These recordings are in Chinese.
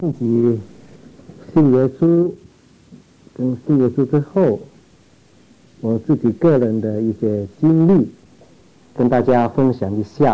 自己信耶稣，跟信耶稣之后，我自己个人的一些经历，跟大家分享一下。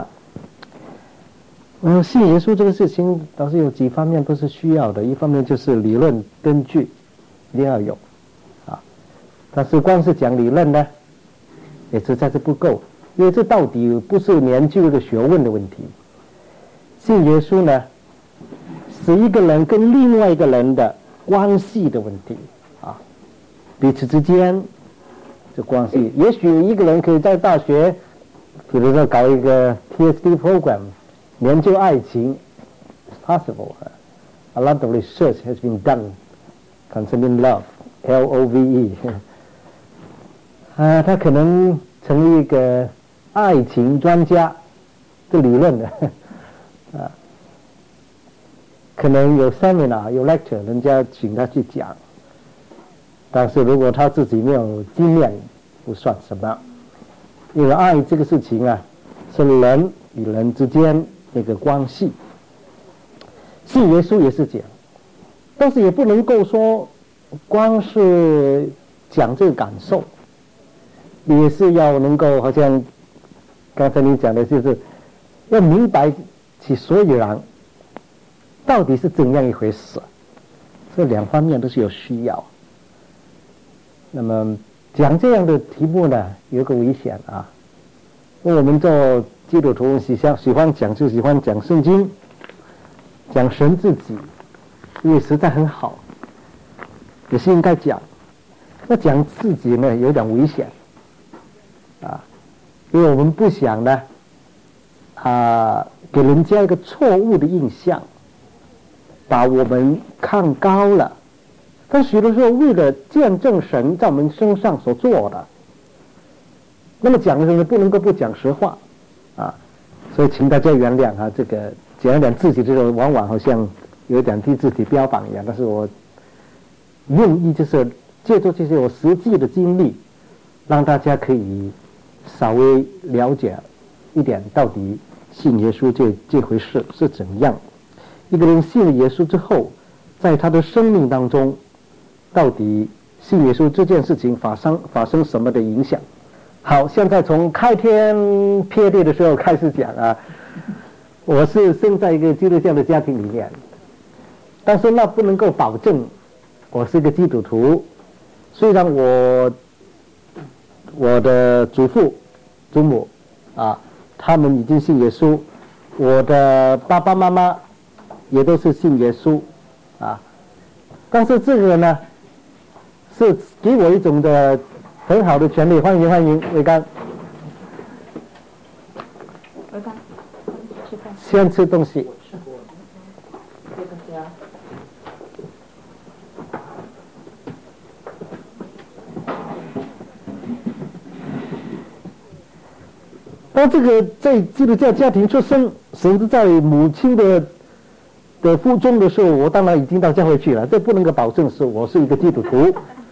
信耶稣这个事情，倒是有几方面都是需要的。一方面就是理论根据一定要有啊，但是光是讲理论呢，也实在是不够，因为这到底不是研究一个学问的问题。信耶稣呢，是一个人跟另外一个人的关系的问题啊，彼此之间的关系。也许一个人可以在大学，比如说搞一个 PhD program， 研究爱情 ，it's possible. A lot of research has been done concerning love, L-O-V-E. 他可能成为一个爱情专家，这理论的。可能有 seminar 有 lecture 人家请他去讲，但是如果他自己没有经验不算什么，因为爱这个事情啊是人与人之间那个关系。信耶稣也是这样，但是也不能够说光是讲这个感受，也是要能够好像刚才你讲的，就是要明白其所以然到底是怎样一回事，这两方面都是有需要。那么讲这样的题目呢，有个危险啊，因为我们做基督徒喜欢讲就喜欢讲圣经，讲神自己，因为实在很好，也是应该讲。那讲自己呢，有点危险啊，因为我们不想呢给人家一个错误的印象，把我们看高了。但许多时候为了见证神在我们身上所做的，那么讲的时候不能够不讲实话啊，所以请大家原谅啊，这个讲一点自己这种往往好像有点替自己标榜一样，但是我用意就是借助这些我实际的经历，让大家可以稍微了解一点到底信耶稣这回事是怎样。一个人信了耶稣之后，在他的生命当中，到底信耶稣这件事情发生什么的影响？好，现在从开天辟地的时候开始讲啊。我是生在一个基督教的家庭里面，但是那不能够保证我是一个基督徒。虽然我的祖父祖母啊，他们已经信耶稣，我的爸爸妈妈也都是信耶稣啊，但是这个呢是给我一种的很好的权利。欢迎伟刚，先吃东西。当这个在基督教家庭出生，甚至在母亲的腹中的时候，我当然已经到教会去了，这不能够保证是我是一个基督徒，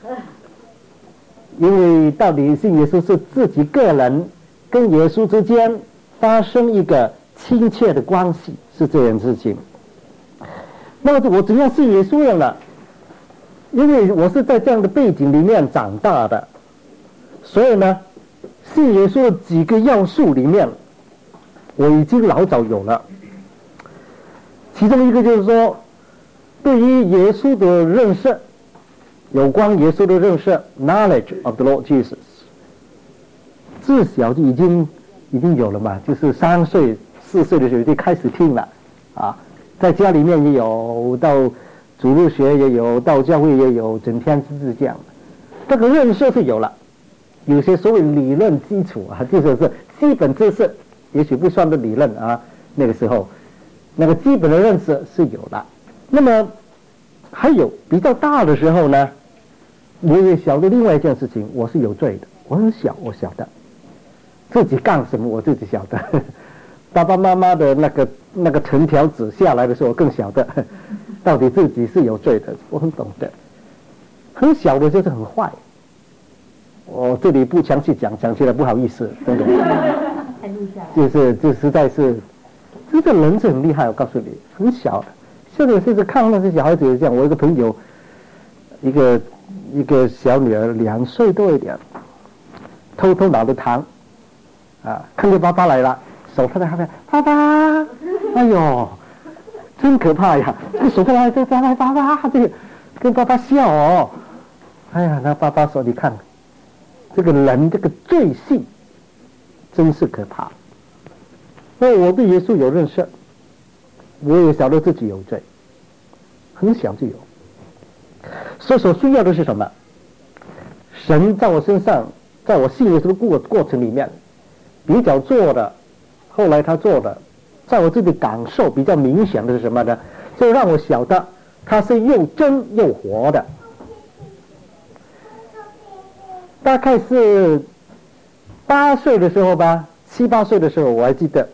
因为到底信耶稣是自己个人跟耶稣之间发生一个亲切的关系，是这件事情。那么我怎样信耶稣了呢？因为我是在这样的背景里面长大的，所以呢信耶稣的几个要素里面我已经老早有了。其中一个就是说，对于耶稣的认识，有关耶稣的认识 knowledge of the Lord Jesus， 自小就已经有了嘛，就是3岁4岁的时候就开始听了啊，在家里面也有，到主日学也有，到教会也有，整天是这样的。这个认识是有了，有些所谓理论基础啊，就是基本知识，也许不算的理论啊，那个时候那个基本的认识是有了。那么还有比较大的时候呢，我也晓得另外一件事情，我是有罪的。我很小，我晓得自己干什么，我自己晓得。爸爸妈妈的那个藤条指下来的时候，我更晓得到底自己是有罪的，我很懂得。很小的就是很坏，我这里不详细讲起来不好意思，真的。就实在是，这个人是很厉害，我告诉你，很小现在有些看那些小孩子也这样。我有个朋友，一个小女儿2岁多一点，偷拿着糖，看见爸爸来了，手放在后面，爸爸，哎呦，真可怕呀！这个手放在这，爸爸，这个跟爸爸笑哦。哎呀，那爸爸说，你看，这个人这个罪性，真是可怕。我对耶稣有认识，我也晓得自己有罪，很小就有。所需要的是什么？神在我身上，在我信耶稣的过程里面，比较做的，后来他做的，在我自己感受比较明显的是什么呢？就让我晓得他是又真又活的。大概是8岁的时候吧，7、8岁的时候，我还记得，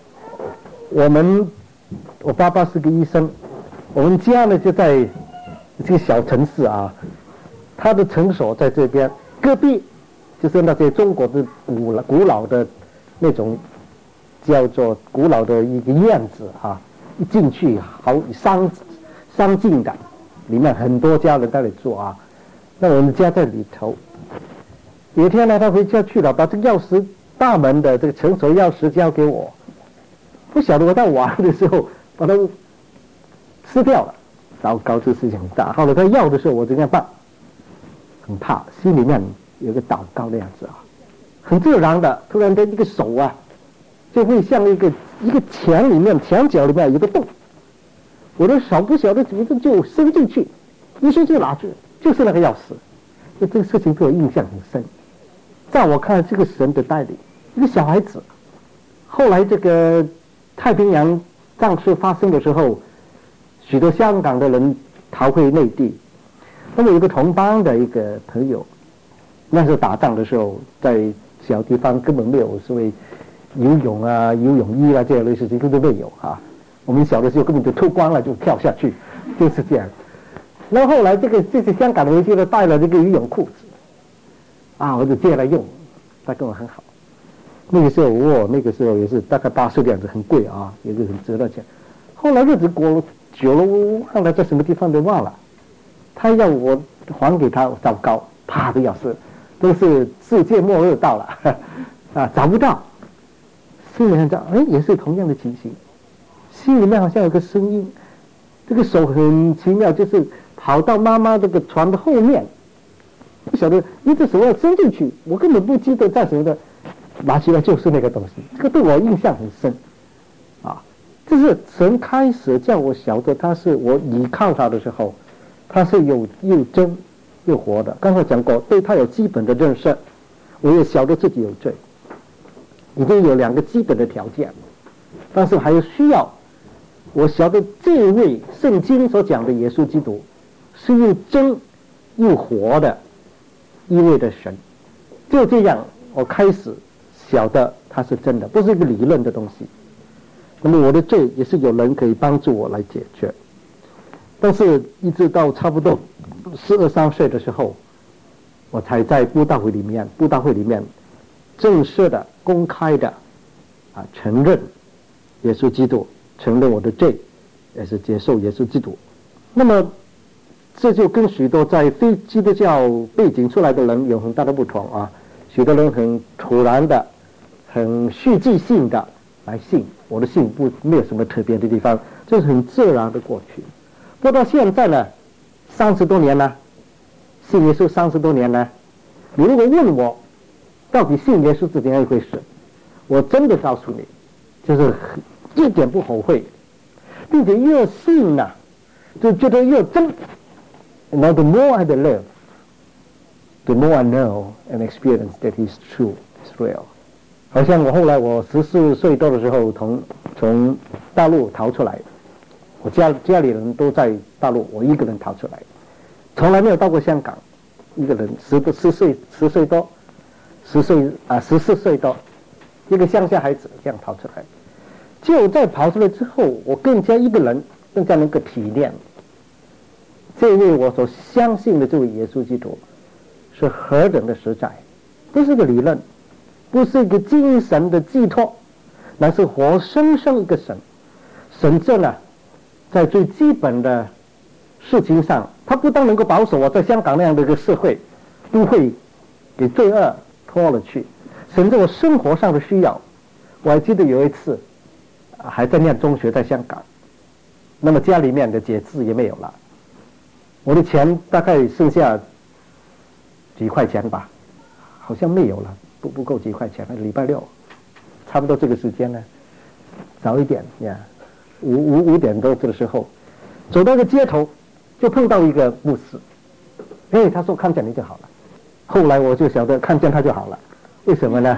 我爸爸是个医生，我们家呢就在这个小城市啊，他的诊所在这边，隔壁就是那些中国的古老的那种叫做古老的一个院子啊，一进去好相近的，里面很多家人在那里住啊。那我们家在里头。有一天呢，他回家去了，把这个钥匙大门的这个诊所钥匙交给我，不晓得我在玩的时候把它吃掉了。糟糕，这事情很大。后来他要的时候，我怎样办？很怕，心里面有个祷告的样子啊，很自然的，突然间一个手啊，就会像一个墙角里面有个洞，我的手不晓得怎么就伸进去，一伸就拿去，就是那个钥匙。这个事情对我印象很深。在我看来，这个神的带领，一个小孩子。后来这个太平洋战事发生的时候，许多香港的人逃回内地。那么有个同邦的一个朋友，那时候打仗的时候，在小地方根本没有所谓游泳衣啊这样的事情都没有啊。我们小的时候根本就脱光了就跳下去，就是这样。然后后来这些香港的人就带了这个游泳裤子，我就借来用，他跟我很好。那个时候也是大概8岁的样子，很贵啊，也是很值得钱。后来日子过久了，后来在什么地方都忘了。他要我还给他，糟糕，啪的要是都是世界末日到了找不到。心里想也是同样的情形，心里面好像有个声音，这个手很奇妙，就是跑到妈妈这个床的后面，不晓得一只手要伸进去，我根本不记得在什么的，拿起来就是那个东西。这个对我印象很深这是神开始叫我晓得他是我依靠他的时候，他是又真又活的。刚才讲过，对他有基本的认识，我也晓得自己有罪，已经有2个基本的条件，但是还有需要我晓得这位圣经所讲的耶稣基督是又真又活的一位的神。就这样我开始晓得他是真的，不是一个理论的东西。那么我的罪也是有人可以帮助我来解决。但是一直到差不多12、13岁的时候，我才在布道会里面正式的公开的承认耶稣基督，承认我的罪，也是接受耶稣基督。那么这就跟许多在非基督教背景出来的人有很大的不同许多人很突然的很戏剧性的来信，我的信没有什么特别的地方，就是很自然的过去。不过到现在呢，30多年了，信耶稣30多年了，你如果问我到底信耶稣是怎样一回事，我真的告诉你，就是一点不后悔，并且越信呢就觉得越真。Now the more I live, the more I know and experience that He's true, He's real. 好像我14岁多的时候从大陆逃出来，我家里人都在大陆，我一个人逃出来，从来没有到过香港，一个人14岁多，14岁多，一个乡下孩子这样逃出来。就在跑出来之后，我更加一个人更加能够体验这位我所相信的这位耶稣基督是何等的实在，不是个理论，不是一个精神的寄托，乃是活生生一个神。神这呢在最基本的事情上，他不但能够保守我在香港那样的一个社会不会给罪恶拖了去，甚至我生活上的需要。我还记得有一次还在念中学，在香港，那么家里面的节制也没有了，我的钱大概剩下几块钱吧，好像没有了，不够几块钱。礼拜六差不多这个时间呢，早一点呀，5点多的时候，走到个街头，就碰到一个牧师，他说看见你就好了。后来我就晓得看见他就好了，为什么呢？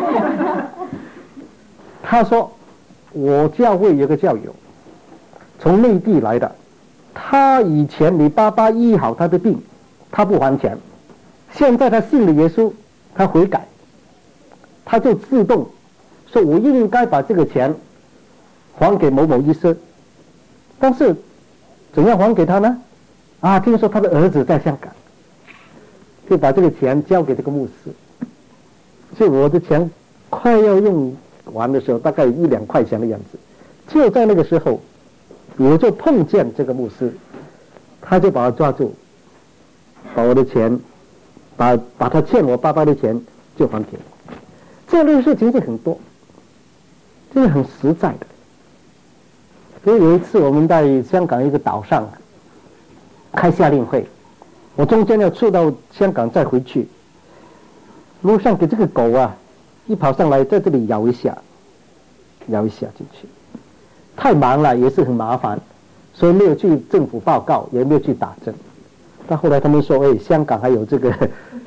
他说我教会有个教友从内地来的，他以前你爸爸医好他的病，他不还钱，现在他信了耶稣，他悔改，他就自动说我应该把这个钱还给某某医生，但是怎样还给他呢？听说他的儿子在香港，就把这个钱交给这个牧师，所以我的钱快要用完的时候，大概1-2块钱的样子。就在那个时候，我就碰见这个牧师，他就把我抓住，把我的钱，把他欠我爸爸的钱就还给我。这样的事情是很多，这是很实在的。所以有一次我们在香港一个岛上开夏令会，我中间要出到香港再回去，路上给这个狗一跑上来，在这里咬一下进去，太忙了，也是很麻烦，所以没有去政府报告，也没有去打针。但后来他们说，香港还有这个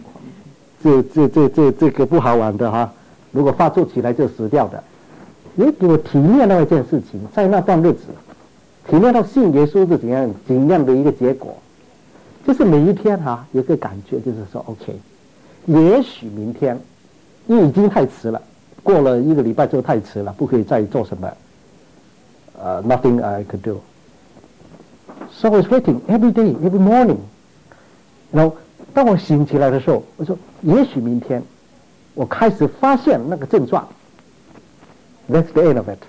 这个不好玩的如果发作起来就死掉的。也给我体验到一件事情，在那段日子，体验到信耶稣是怎样的一个结果，就是每一天有个感觉，就是说 OK， 也许明天因为已经太迟了，过了1个礼拜就太迟了，不可以再做什么nothing I could do. So I was waiting every day, every morning. 然后当我醒起来的时候，我说也许明天我开始发现那个症状， That's the end of it.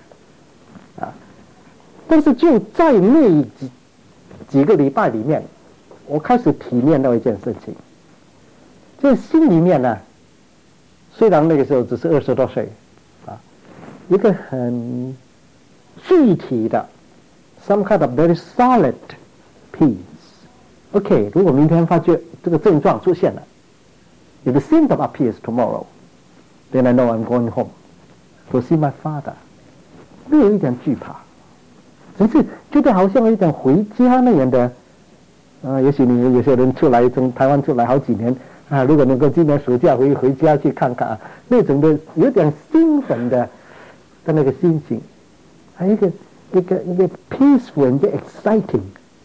但是就在那几个礼拜里面，我开始体验到一件事情，就是心里面呢，虽然那个时候只是20多岁一个很具体的 some kind of very solid peace。OK， 如果明天发觉这个症状出现了 ，if the symptom appears tomorrow, then I know I'm going home to see my father。没有一点惧怕，只是觉得好像有一点回家那样的。也许你有些人从台湾出来好几年如果能够今年暑假回家去看看那种的有点兴奋的那个心情，还有一个 peaceful and exciting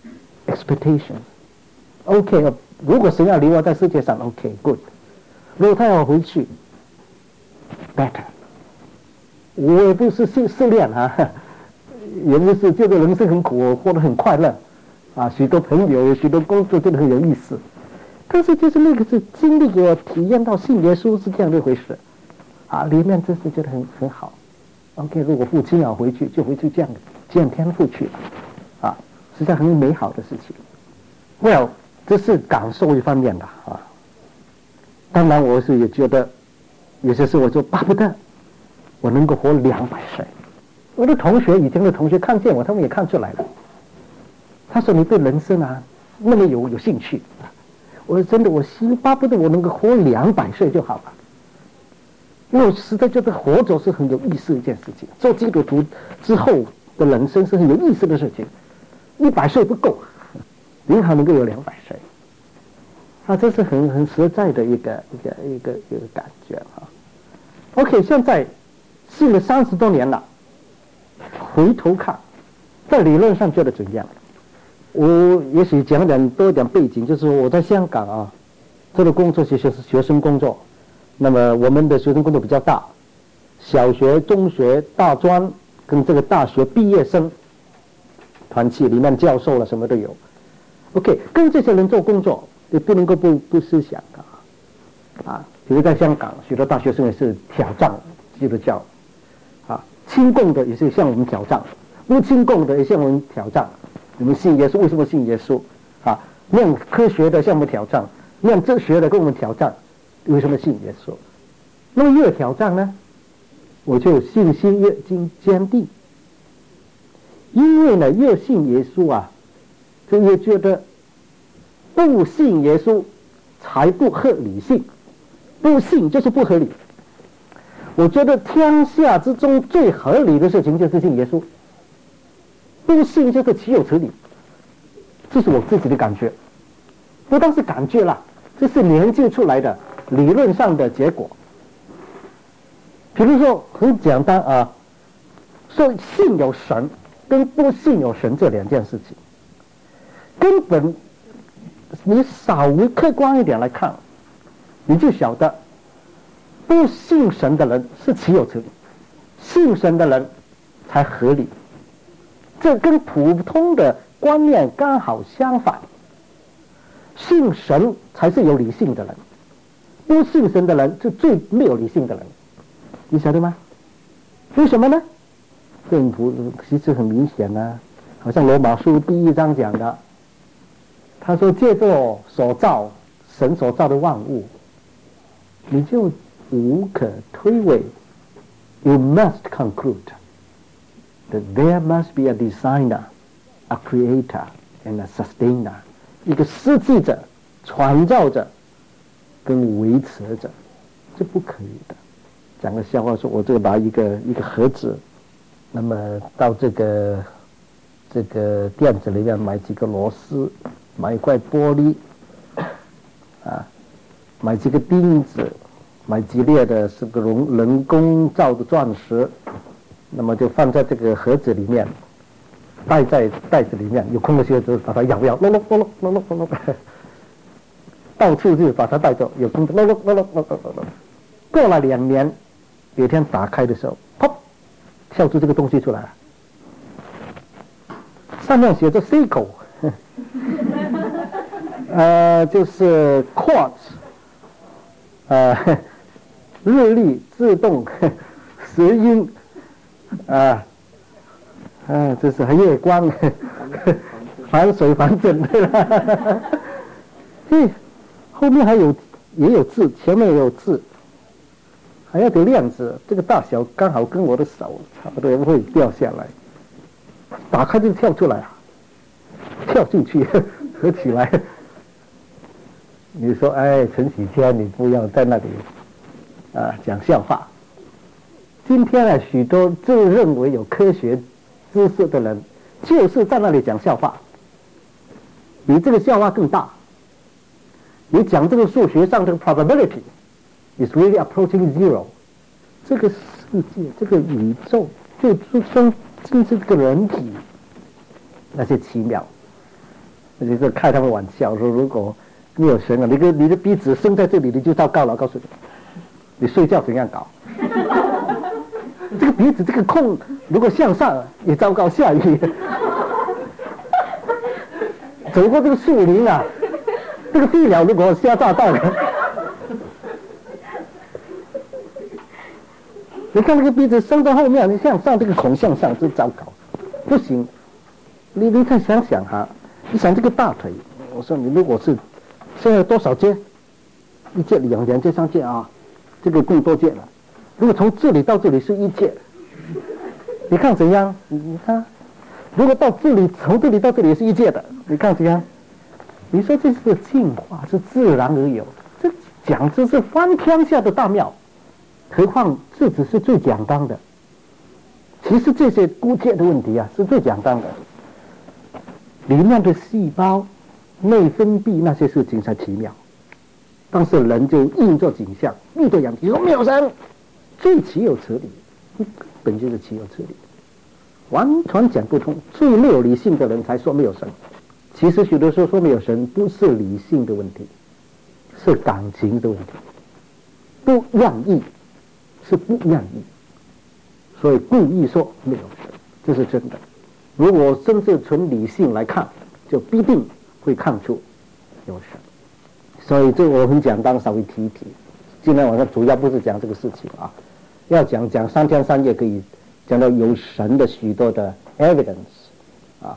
expectation。OK， 如果神要留我在世界上 ，OK good。如果他要我回去 ，better。我也不是失恋也不是觉得人生很苦，我过得很快乐许多朋友，许多工作真的很有意思。但是就是那个是经历过体验到信耶稣是这样的一回事里面真是觉得很好。OK， 如果父亲要回去，就回去见天父去了实际上很美好的事情。Well， 这是感受一方面的当然我是也觉得有些时候我就巴不得我能够活200岁。我的同学，以前的同学看见我，他们也看出来了。他说你对人生那么有兴趣。我说真的，我心巴不得我能够活200岁就好了。因为我实在觉得活着是很有意思的一件事情，做基督徒之后的人生是很有意思的事情。100岁不够，您还能够有200岁。这是很实在的一个感觉OK， 现在信了30多年了，回头看，在理论上觉得怎样？我也许讲多一点背景，就是我在香港这个工作是学生工作，那么我们的学生工作比较大，小学、中学、大专跟这个大学毕业生团契里面教授了什么都有。OK， 跟这些人做工作，也不能够不思想比如在香港，许多大学生也是挑战基督教亲共的也是向我们挑战，不亲共的也向我们挑战。 你们信耶稣，为什么信耶稣？啊，念科学的向我们挑战，念哲学的跟我们挑战，为什么信耶稣？那么越挑战呢，我就信心越坚定。因为呢，越信耶稣啊，就越觉得不信耶稣才不合理性，不信就是不合理。我觉得天下之中最合理的事情就是信耶稣，不信就是岂有此理。这是我自己的感觉，不但是感觉啦，这是研究出来的理论上的结果。比如说很简单啊，说信有神跟不信有神这两件事情，根本你稍微客观一点来看，你就晓得不信神的人是岂有此理，信神的人才合理。这跟普通的观念刚好相反，信神才是有理性的人，不信神的人是最没有理性的人，你晓得吗？为什么呢？其实很明显啊，好像罗马书第1章讲的，他说借着所造神所造的万物，你就无可推诿 You must conclude that there must be a designer, a creator, and a sustainer. 一个设计者、创造者跟维持者，这不可以的。讲个笑话说，我这个把一个盒子，那么到这个店子里面买几个螺丝，买一块玻璃，啊，买几个钉子，买几列的是个人工造的钻石，那么就放在这个盒子里面，带在袋子里面，有空的时候就把它摇，到处就把它带走，有空的过了2年，有一天打开的时候，砰，跳出这个东西出来了，上面写着 Seiko， 就是 quartz， 日历自动石英，这是夜光，防水防震的。后面也有字，前面也有字，还有个链子，这个大小刚好跟我的手差不多，不会掉下来。打开就跳出来啊，跳进去合起来。你说，哎，陈启谦，你不要在那里讲笑话。今天啊，许多自认为有科学知识的人，就是在那里讲笑话，比这个笑话更大。你讲这个数学上这个 probability is really approaching zero， 这个世界，这个宇宙，甚至这个人体，那些奇妙。我就是开他们玩笑说，如果没有神啊，你的鼻子伸在这里，你就糟糕了。告诉你，你睡觉怎样搞？这个鼻子这个空，如果向上也糟糕，下雨。走过这个树林啊，这个地鸟如果下炸弹了，你看那个鼻子伸到后面，你向上这个孔向上，就糟糕，不行。你看想想哈，你想这个大腿，我说你如果是现在多少节？1节、2节、3节啊，这个更多节了。如果从这里到这里是1节，你看怎样？你看，如果到这里，从这里到这里是1节的，你看怎样？你说这是进化，是自然而有，这讲这是翻天下的大妙，何况这只是最简单的。其实这些姑且的问题啊，是最简单的，里面的细胞、内分泌那些事情才奇妙。但是人就应作景象，遇对眼睛说没有神，最岂有此理，根本就是岂有此理，完全讲不通。最没有理性的人才说没有神。其实许多时候说没有神不是理性的问题，是感情的问题，不愿意，是不愿意，所以故意说没有神，这是真的。如果真是纯理性来看，就必定会看出有神。所以这我很简单稍微提一提，今天晚上主要不是讲这个事情啊，要讲3天3夜可以讲到有神的许多的 evidence 啊，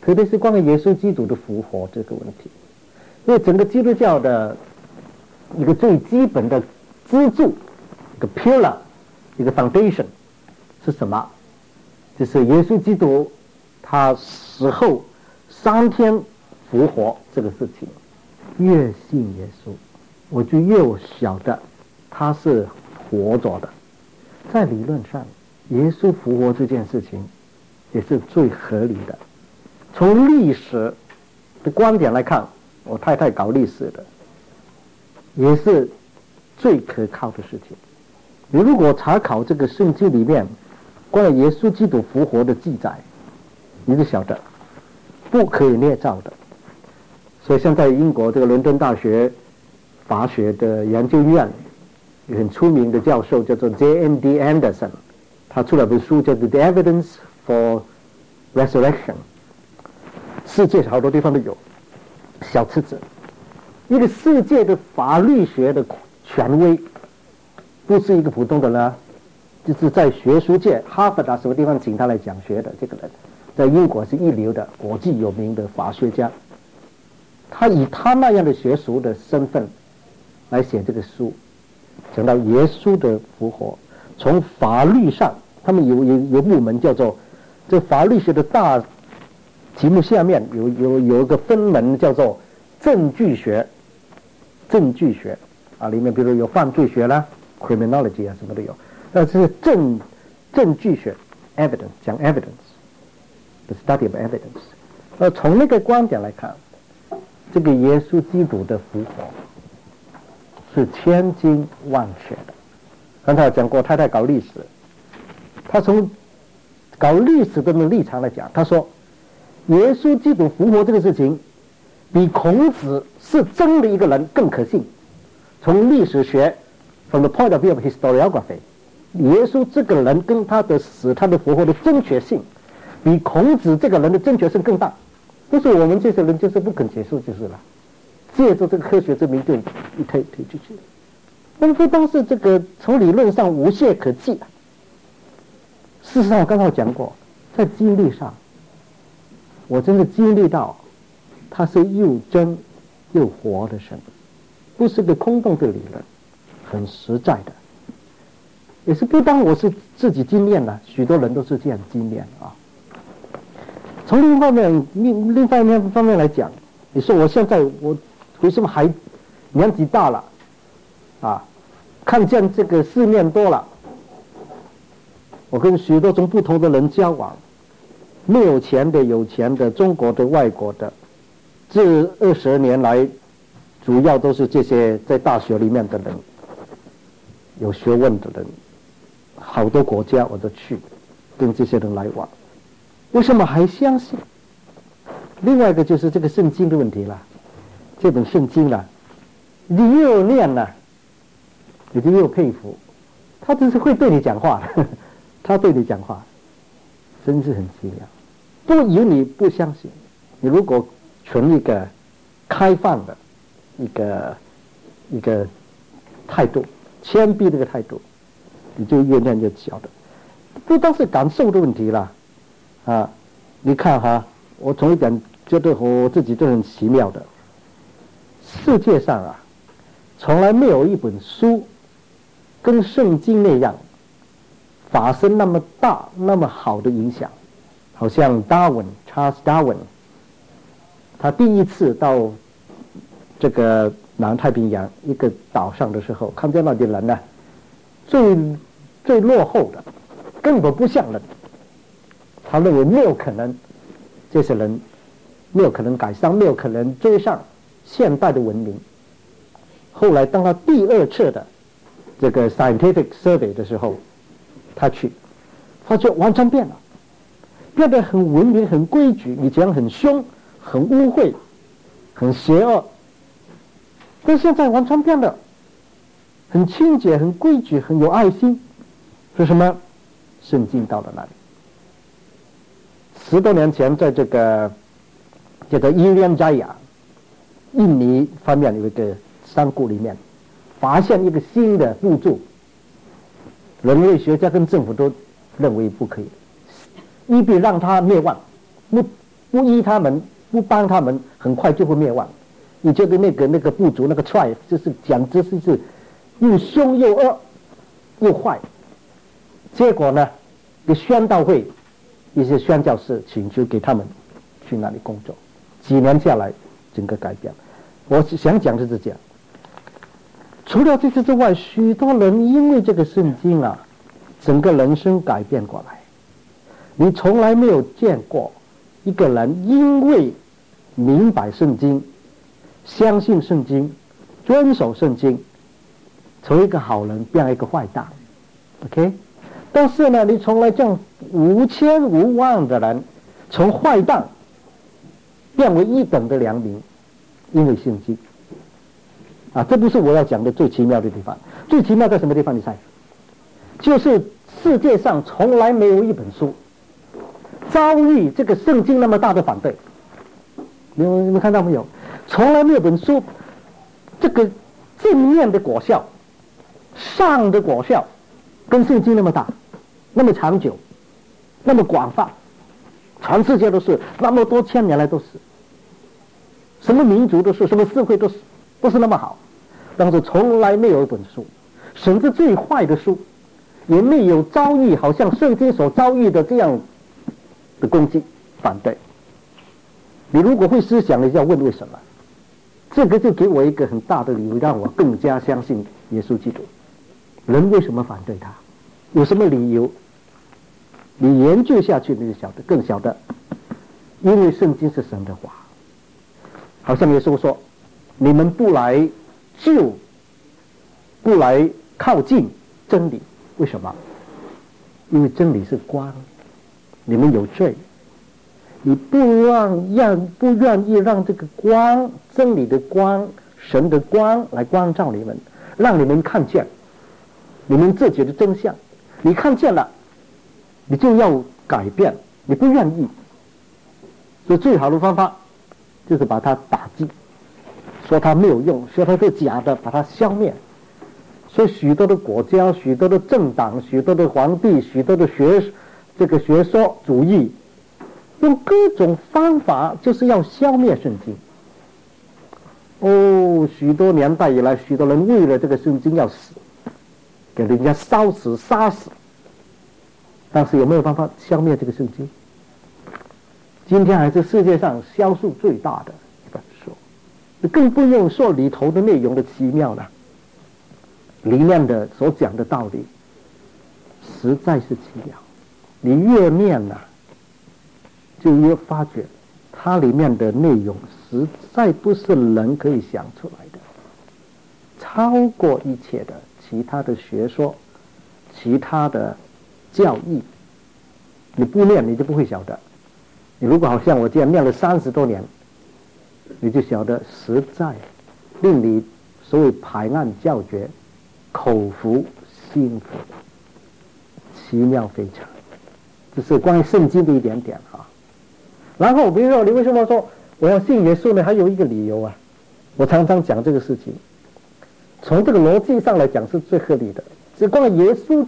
特别是关于耶稣基督的复活这个问题。因为整个基督教的一个最基本的支柱，一个 pillar， 一个 foundation 是什么？就是耶稣基督他死后3天复活这个事情。越信耶稣，我就越晓得他是活着的。在理论上，耶稣复活这件事情也是最合理的。从历史的观点来看，我太太搞历史的，也是最可靠的事情。你如果查考这个圣经里面关于耶稣基督复活的记载，你就晓得不可以捏造的。所以像在英国这个伦敦大学法学的研究院，有很出名的教授叫做 J.N.D. Anderson， 他出了本书叫做 The Evidence for Resurrection， 世界好多地方都有小册子。一个世界的法律学的权威，不是一个普通的人，就是在学术界哈佛什么地方请他来讲学的这个人，在英国是一流的国际有名的法学家。他以他那样的学术的身份来写这个书，讲到耶稣的复活。从法律上，他们有部门叫做这法律学的大题目下面有一个分门叫做证据学啊，里面比如有犯罪学啦 ，criminology 啊什么都有。但是证据学 evidence 讲 evidence，the study of evidence。从那个观点来看，这个耶稣基督的复活是千真万确的。刚才我讲过，太太搞历史，他从搞历史的立场来讲，他说耶稣基督复活这个事情比孔子是真的一个人更可信。从历史学 from the point of view of historiography， 耶稣这个人跟他的死他的复活的正确性比孔子这个人的正确性更大。不是我们这些人就是不肯接受就是了，借着这个科学证明就一推出去。那么不单是这个从理论上无懈可击，事实上我刚才讲过，在经历上我真的经历到他是又真又活的神，不是个空洞的理论，很实在的。也是不单我是自己经验了，许多人都是这样经验啊。从另一方面来讲，你说我现在我为什么还年纪大了啊？看见这个世面多了，我跟许多种不同的人交往，没有钱的、有钱的、中国的、外国的，这20年来，主要都是这些在大学里面的人，有学问的人，好多国家我都去，跟这些人来往。为什么还相信？另外一个就是这个圣经的问题了。这本圣经了，你越念了，你就越佩服。他只是会对你讲话，他对你讲话，真是很奇妙。不由你不相信。你如果存一个开放的一个态度，谦卑这个态度，你就越念越晓得。不单是感受的问题了。啊，你看哈，我从一点觉得我自己就很奇妙的，世界上啊，从来没有一本书跟圣经那样发生那么大、那么好的影响。好像Charles Darwin， 他第一次到这个南太平洋一个岛上的时候，看见那些人呢，最落后的，根本不像人。他认为没有可能，这些人没有可能改善，没有可能追上现代的文明。后来当他第2次的这个 scientific survey 的时候，他去发觉完全变了，变得很文明、很规矩，以前很凶、很污秽、很邪恶，但现在完全变得很清洁、很规矩、很有爱心。是什么？圣经到了那里。10多年前，在这个叫做伊莲加亚，印尼方面有一个山谷里面，发现一个新的部族，人类学家跟政府都认为不可以，一必让它灭亡， 不依他们，不帮他们，很快就会灭亡。你觉得那个部族那个 tribe 就是简直是又凶又恶又坏。结果呢，给宣道会一些宣教士请求给他们去那里工作，几年下来整个改变。我想讲的是这样。除了这些之外，许多人因为这个圣经啊，整个人生改变过来。你从来没有见过一个人因为明白圣经、相信圣经、遵守圣经，从一个好人变一个坏蛋 ，OK？ 但是呢，你从来将无千无万的人从坏蛋变为一等的良民，因为圣经。啊，这不是我要讲的最奇妙的地方。最奇妙在什么地方？你猜？就是世界上从来没有一本书遭遇这个圣经那么大的反对。你们看到没有？从来没有本书这个正面的果效、上的果效跟圣经那么大、那么长久、那么广泛，全世界都是，那么多千年来都是，什么民族都是，什么社会都是那么好。但是从来没有一本书，甚至最坏的书也没有遭遇好像圣经所遭遇的这样的攻击反对。你如果会思想一下，问为什么，这个就给我一个很大的理由，让我更加相信耶稣基督。人为什么反对他？有什么理由？你研究下去你就晓得，更晓得，因为圣经是神的话。好像耶稣说，你们不来靠近真理，为什么？因为真理是光，你们有罪，你不愿意让这个光，真理的光，神的光来光照你们，让你们看见你们自己的真相。你看见了，你就要改变，你不愿意，所以最好的方法就是把它打击，说它没有用，说它是假的，把它消灭。所以许多的国家、许多的政党、许多的皇帝、许多的学说主义，用各种方法就是要消灭圣经。哦，许多年代以来，许多人为了这个圣经要死，给人家烧死、杀死。但是有没有办法消灭这个圣经？今天还是世界上销售最大的一本书，更不用说里头的内容的奇妙了，里面的所讲的道理实在是奇妙。你越念了，就越发觉它里面的内容实在不是人可以想出来的，超过一切的其他的学说、其他的教义。你不念你就不会晓得。你如果好像我这样念了30多年，你就晓得实在令你所谓排案教诀口服心服，奇妙非常。这是关于圣经的一点点啊。然后比如说你为什么说我要信耶稣呢？还有一个理由啊，我常常讲这个事情，从这个逻辑上来讲是最合理的。只光耶稣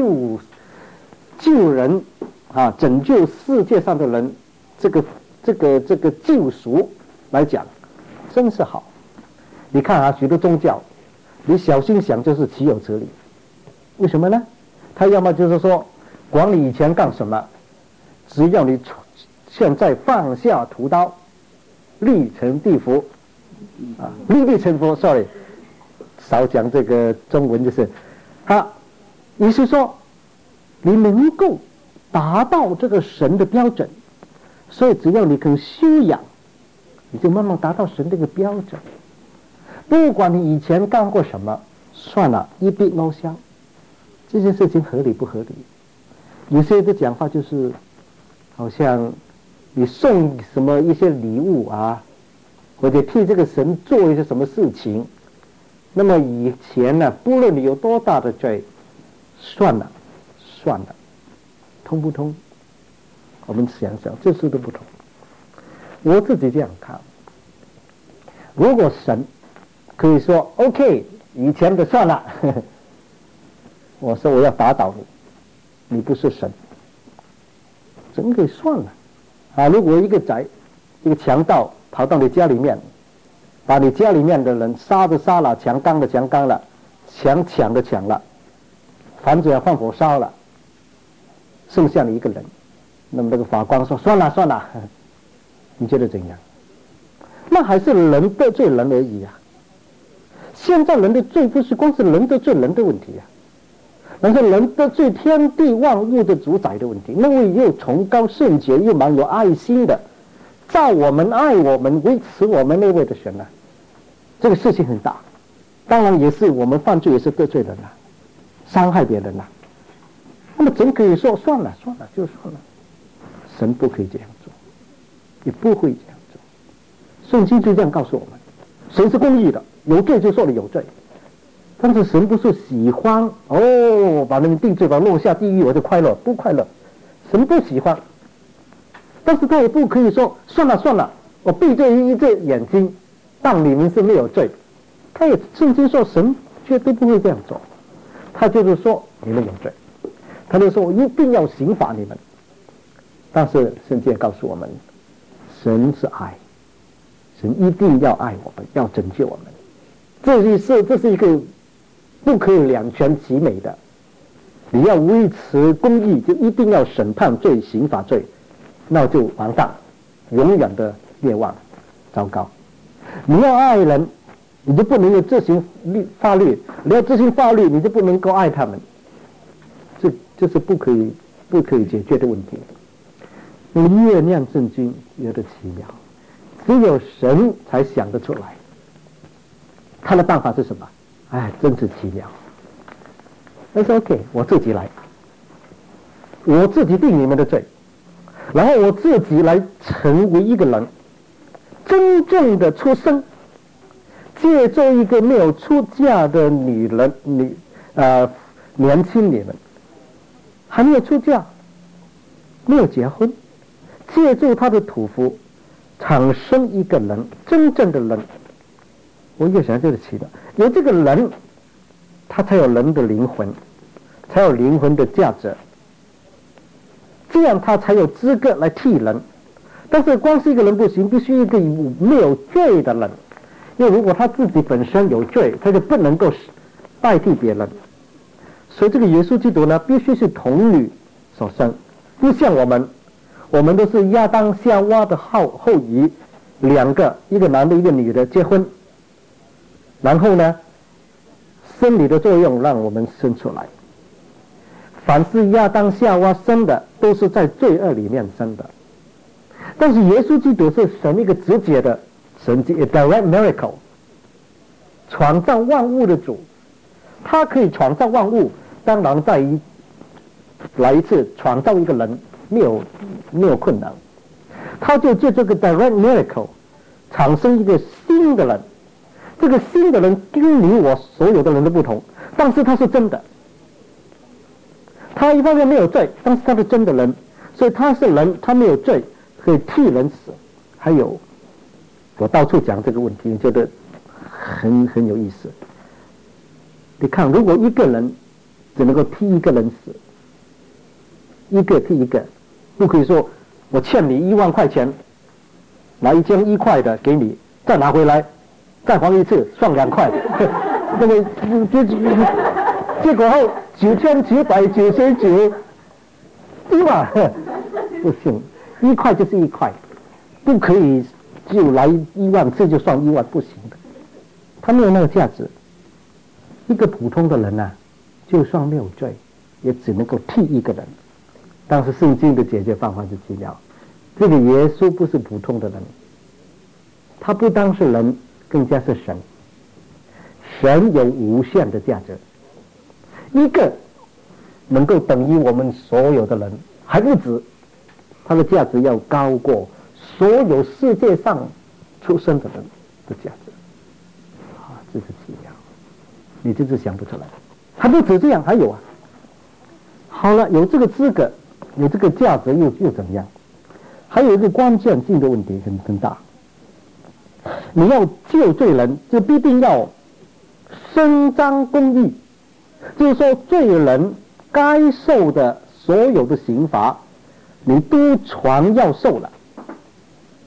救人啊，拯救世界上的人，这个救赎来讲，真是好。你看啊，许多宗教，你小心想就是岂有此理？为什么呢？他要么就是说，管你以前干什么，只要你现在放下屠刀，立成地府啊，立成佛 ，sorry， 少讲这个中文就是也是说，你能够达到这个神的标准，所以只要你肯修养，你就慢慢达到神这个标准。不管你以前干过什么，算了，一笔勾销。这件事情合理不合理？有些的讲法就是，好像你送什么一些礼物啊，或者替这个神做一些什么事情，那么以前呢，不论你有多大的罪，算了，通不通？我们想想，这事都不同。我自己这样看，如果神可以说 OK， 以前的算了，我说我要打倒你，你不是神，真可以算了如果一个强盗跑到你家里面，把你家里面的人杀的杀了，强刚的强刚了，抢的抢了，反正放火烧了，剩下你一个人，那么那个法官说算了算了，你觉得怎样？那还是人得罪人而已啊。现在人的罪不是光是人得罪人的问题啊，那是人得罪天地万物的主宰的问题。那位又崇高圣洁又满有爱心的，造我们爱我们维持我们那位的神啊，这个事情很大。当然也是我们犯罪也是得罪人啊，伤害别人啊。那么怎可以说算了算了就算了？神不可以这样做，也不会这样做。圣经就这样告诉我们，神是公义的，有罪就说了有罪。但是神不是喜欢把人定罪，把落下地狱我就快乐，不快乐。神不喜欢，但是他也不可以说算了算了，我闭着一只眼睛当你们是没有罪。他也圣经说神绝对不会这样做，他就是说你们有罪，他就说我一定要刑罚你们。但是圣经告诉我们，神是爱，神一定要爱我们，要拯救我们。这是一个不可以两全其美的。你要维持公义，就一定要审判罪、刑罚罪，那就完蛋，永远的灭亡，糟糕。你要爱人，你就不能够执行法律；你要执行法律，你就不能够爱他们。这是不可以解决的问题。你越念圣经，越的奇妙，只有神才想得出来。他的办法是什么？真是奇妙。他说 OK， 我自己来，我自己定你们的罪，然后我自己来成为一个人，真正的出生，借助一个没有出嫁的女人，年轻女人，还没有出嫁，没有结婚，借助她的土福，产生一个人，真正的人。我越想就是奇妙，有这个人，他才有人的灵魂，才有灵魂的价值，这样他才有资格来替人。但是光是一个人不行，必须一个没有罪的人，因为如果他自己本身有罪，他就不能够代替别人。所以这个耶稣基督呢，必须是童女所生，不像我们都是亚当夏娃的后裔，两个，一个男的一个女的结婚，然后呢生理的作用让我们生出来。凡是亚当夏娃生的都是在罪恶里面生的，但是耶稣基督是神一个直接的神迹 direct miracle， 创造万物的主，他可以创造万物，当然来一次创造一个人没有困难，他就借这个 direct miracle 产生一个新的人。这个新的人跟你我所有的人都不同，但是他是真的，他一方面没有罪，但是他是真的人，所以他是人，他没有罪，可以替人死。还有我到处讲这个问题，觉得很有意思。你看，如果一个人只能够替一个人死，一个替一个，不可以说我欠你1万块钱，拿一张1块的给你，再拿回来再还一次，算2块，那个结果后9999，1万不行，1块就是1块，不可以就来1万次就算1万，不行的，他没有那个价值。一个普通的人啊，就算没有罪，也只能够替一个人。但是圣经的解决方法是奇妙，这个耶稣不是普通的人，他不单是人，更加是神。神有无限的价值，一个能够等于我们所有的人还不止，他的价值要高过所有世界上出生的人的价值。这是奇妙，你就是想不出来。还不止这样，还有啊。好了，有这个资格，有这个价值又怎么样？还有一个关键性的问题很大。你要救罪人，就必定要伸张公义，就是说罪人该受的所有的刑罚，你都全要受了，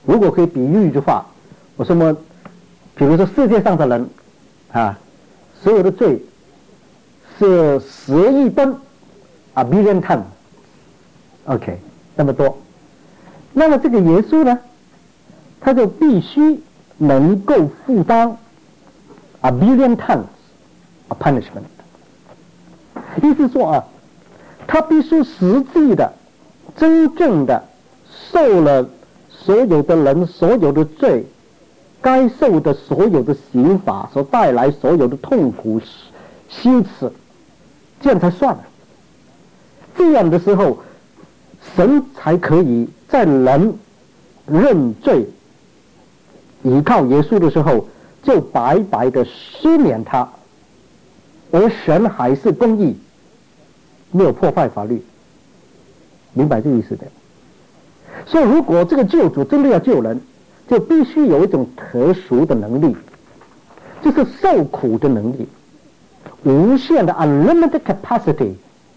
如果可以比喻的话，我说么，比如说世界上的人啊，所有的罪是10亿吨啊 ，billion ton，OK， 那么多。那么这个耶稣呢，他就必须能够负担a billion tons of punishment。意思说啊，他必须实际的、真正的受了所有的人所有的罪，该受的所有的刑罚所带来所有的痛苦、羞耻，这样才算了。这样的时候，神才可以在人认罪、依靠耶稣的时候，就白白的赦免他，而神还是公义，没有破坏法律，明白这个意思的。所以，如果这个救主真的要救人，就必须有一种特殊的能力，就是受苦的能力，无限的 unlimited capacity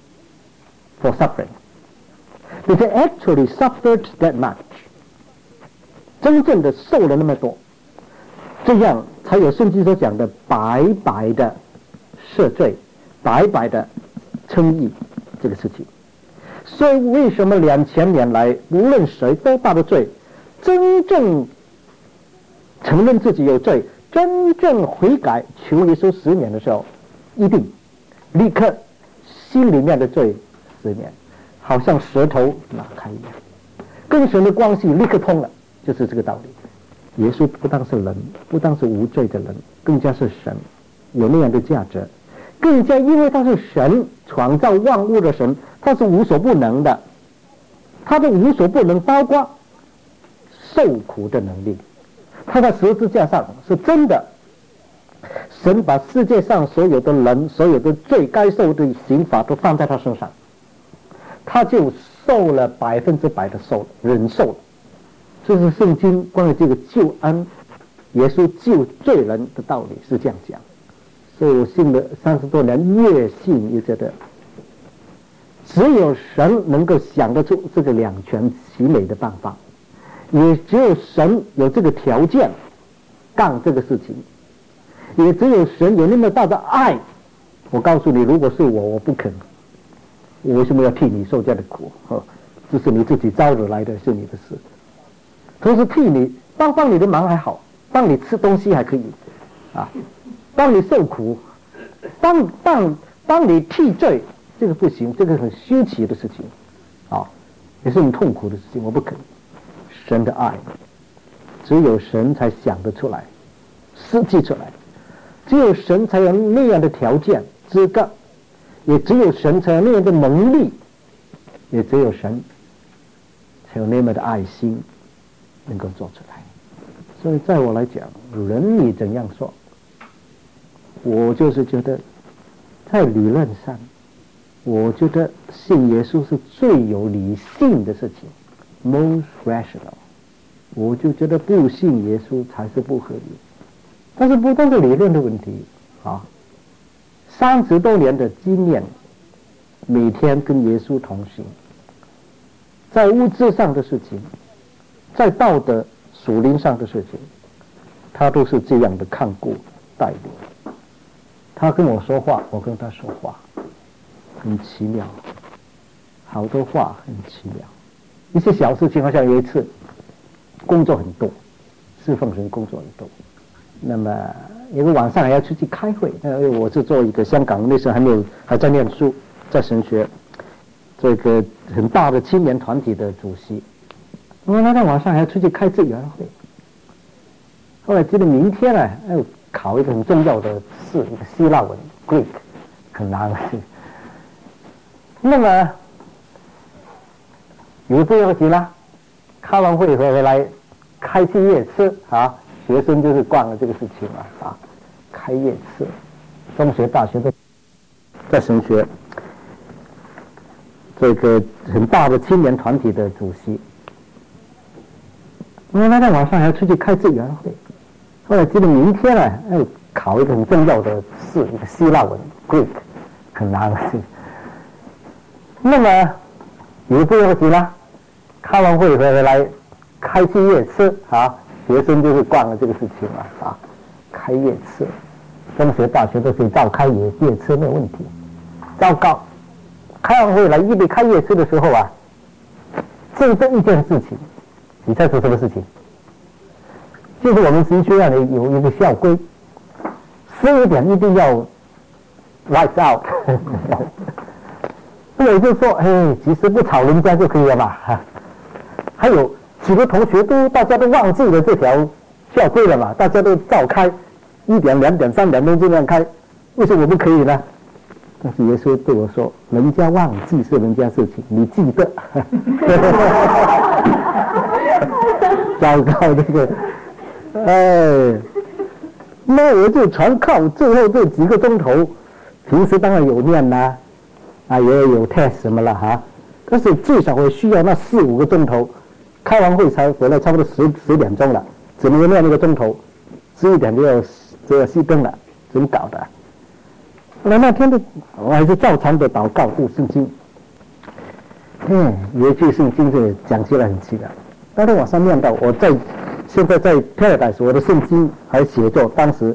for suffering. They actually suffered that much. 真正的受了那么多，这样才有圣经所讲的白白的赦罪，白白的称义这个事情。所以为什么2000年来无论谁都大的罪，真正承认自己有罪，真正悔改求耶稣赦免的时候，一定立刻心里面的罪赦免，好像舌头拿开一样，跟神的关系立刻通了，就是这个道理。耶稣不当是人，不当是无罪的人，更加是神，有那样的价值，更加因为他是神，创造万物的神，他是无所不能的，他的无所不能包括受苦的能力。他在十字架上是真的，神把世界上所有的人所有的罪该受的刑罚都放在他身上，他就受了100%的忍受了。这是圣经关于这个救恩，耶稣救罪人的道理是这样讲。所以我信了30多年，越信越觉得只有神能够想得出这个两全其美的办法，也只有神有这个条件干这个事情，也只有神有那么大的爱。我告诉你，如果是我不肯，我为什么要替你受这样的苦？这是你自己招惹来的，是你的事。同时替你帮你的忙还好，帮你吃东西还可以啊，帮你受苦，帮你替罪，这个不行，这个很羞耻的事情啊，也是很痛苦的事情，我不肯。神的爱只有神才想得出来，实际出来，只有神才有那样的条件资格，也只有神才有那样的能力，也只有神才有那么的爱心能够做出来。所以在我来讲，人你怎样说，我就是觉得在理论上，我觉得信耶稣是最有理性的事情， most rational。 我就觉得不信耶稣才是不合理。但是不单是理论的问题啊，30多年的经验，每天跟耶稣同行，在物质上的事情，在道德属灵上的事情，他都是这样的看顾带领。他跟我说话，我跟他说话，很奇妙，好多话很奇妙。一些小事情，好像有一次工作很多，侍奉神工作很多，那么有个晚上还要出去开会，我是做一个香港那时候还在念书，在神学，做一个很大的青年团体的主席。那天晚上还要出去开支援会，后来记得明天呢，要考一个很重要的试，一个希腊文 Greek， 很难。那么有不要紧啦，开完会回来开去夜市啊，学生就是惯了这个事情嘛啊，开夜市，中学大学都在神学，这个很大的青年团体的主席。因为那天晚上还要出去开支援会，后来记得明天呢，要考一个很重要的试，一个希腊文 Greek， 很难。那么有不要紧啦，开完会回来开去夜市啊，学生就是惯了这个事情嘛啊，开夜市，中学、大学都可以召开夜市没有问题。糟糕，开完会来预备开夜市的时候啊，正这一件事情，你猜出什么事情？就是我们神学院里有一个校规，11点一定要 lights out 。我就说，其实不吵人家就可以了嘛。还有几个同学大家都忘记了这条校规了嘛，大家都照开，1点、2点、3点都这样开，为什么我不可以呢？但是耶稣对我说，人家忘记是人家事情，你记得。糟糕，这个，那我就全靠最后这几个钟头，平时当然有念啦，也有 test 什么了哈，但是至少会需要那4、5个钟头，开完会才回来，差不多10点钟了，只能念那个钟头，11点就要熄灯了，怎么搞的？那天的我还是照常的祷告读圣经，有一句圣经这讲起来很奇怪。那天晚上念到，现在在 Paradise 我的圣经还写作，当时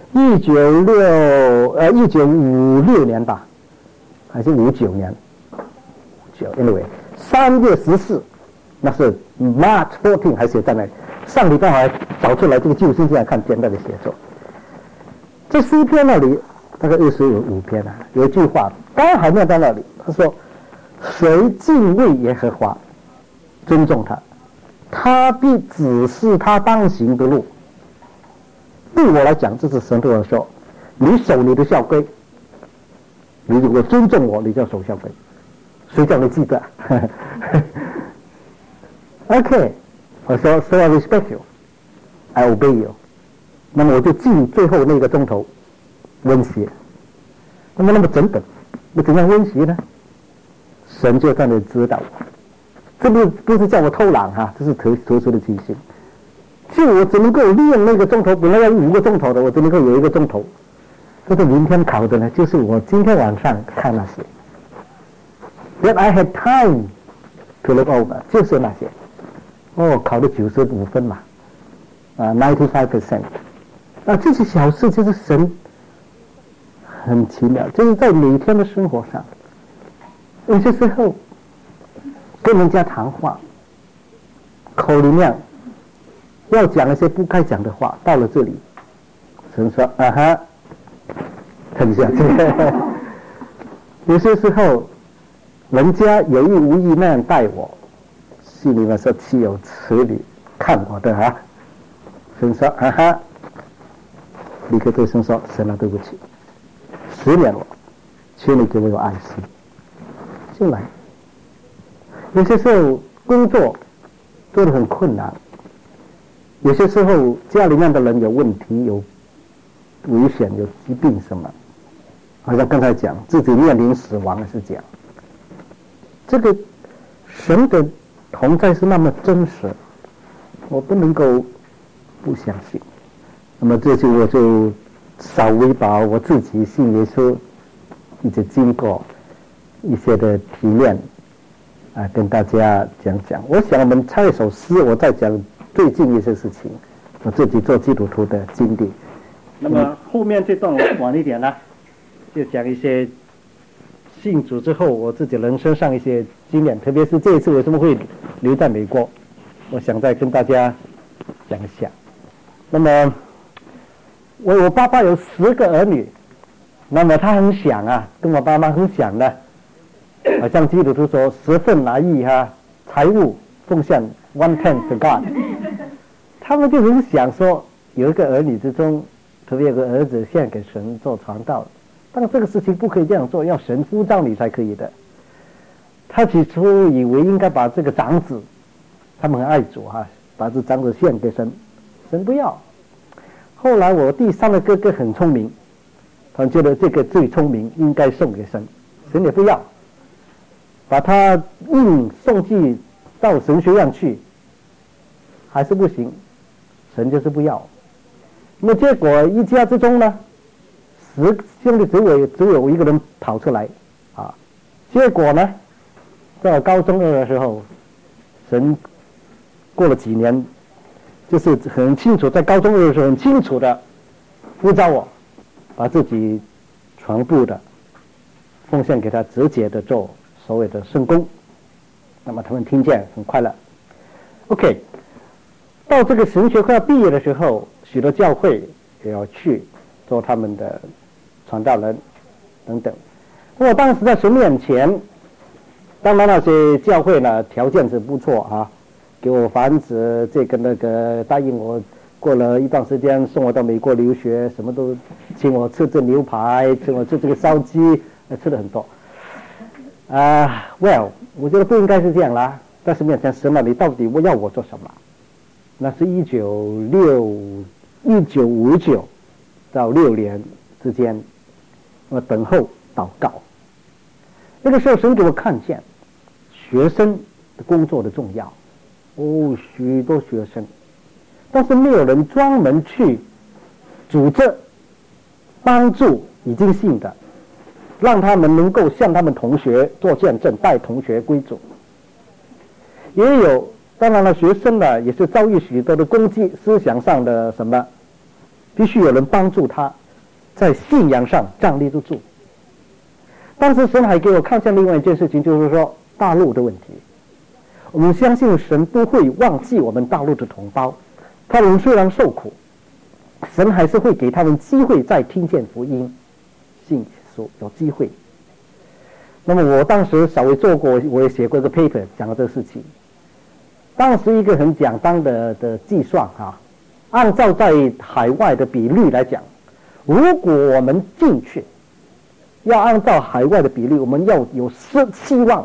1956年吧，还是59年，anyway 3月14，那是 March 14还写在那里。上礼拜还找出来这个旧圣经来看，简单的写作。这诗篇那里。大概25篇啊，有一句话刚好念到那里，他说：“谁敬畏耶和华，尊重他，他必指示他当行的路。”对我来讲，这是神对我说：“你守你的校规，你如果尊重我，你就要守校规。谁叫你记得？”OK， 我说 ：“So I respect you, I obey you。”那么我就记最后那个钟头。温习，那么整本，我怎样温习呢？神就在那里指导我，这不是叫我偷懒哈，这是特殊的情形。就我只能够利用那个钟头，本来要5个钟头的，我只能够有1个钟头。这是明天考的呢，就是我今天晚上看那些。That I had time to look over， 就是那些。考了95分嘛，95%。这些小事就是神。很奇妙，就是在每天的生活上，有些时候跟人家谈话，口里面要讲一些不该讲的话，到了这里，神说停下去。有些时候，人家有意无意那样待我，心里面说岂有此理，看我的啊！神说立刻对神说：“神啊，对不起。10年了，请你给我有爱心。”就来。有些时候工作做得很困难，有些时候家里面的人有问题、有危险、有疾病什么，好像刚才讲自己面临死亡是这样。这个神的同在是那么真实，我不能够不相信。那么这就我就稍微把我自己信耶稣一些经过一些的提炼跟大家讲讲。我想我们唱一首诗，我再讲最近一些事情，我自己做基督徒的经历。那么后面这段晚一点呢，就讲一些信主之后我自己人生上一些经验，特别是这一次为什么会留在美国，我想再跟大家讲一下。那么我爸爸有10个儿女，那么他很想跟我爸妈很想的，好像基督徒说10分拿1财物奉献1/10 to God， 他们就很想说有一个儿女之中，特别有个儿子献给神做传道，但这个事情不可以这样做，要神呼召你才可以的。他起初以为应该把这个长子，他们很爱主把这长子献给神，神不要。后来我第3个哥哥很聪明，他觉得这个最聪明，应该送给神，神也不要，把他硬送去到神学院去，还是不行，神就是不要。那么结果一家之中呢，10兄弟只有1个人跑出来结果呢，在我高中2的时候，神过了几年，就是很清楚，在高中的时候很清楚的呼召我，把自己全部的奉献给他，直接的做所谓的圣工。那么他们听见很快乐。OK， 到这个神学快要毕业的时候，许多教会也要去做他们的传道人等等。那么当时在神面前，当然那些教会呢条件是不错啊，给我房子，这个那个，答应我过了一段时间送我到美国留学，什么都请我吃这牛排，请我吃这个烧鸡，吃了很多。Well， 我觉得不应该是这样啦。但是面前神啊，你到底要我做什么？那是1959到6年之间，我等候祷告。那个时候神给我看见学生的工作的重要。许多学生，但是没有人专门去组织帮助已经信的，让他们能够向他们同学做见证，带同学归主。也有，当然了，学生呢也是遭遇许多的攻击，思想上的什么，必须有人帮助他在信仰上站立得住。当时神还给我看见另外一件事情，就是说大陆的问题。我们相信神不会忘记我们大陆的同胞，他们虽然受苦，神还是会给他们机会再听见福音，信主有机会。那么我当时稍微做过，我也写过一个 paper 讲了这个事情。当时一个很简单的计算按照在海外的比率来讲，如果我们进去要按照海外的比例，我们要有17万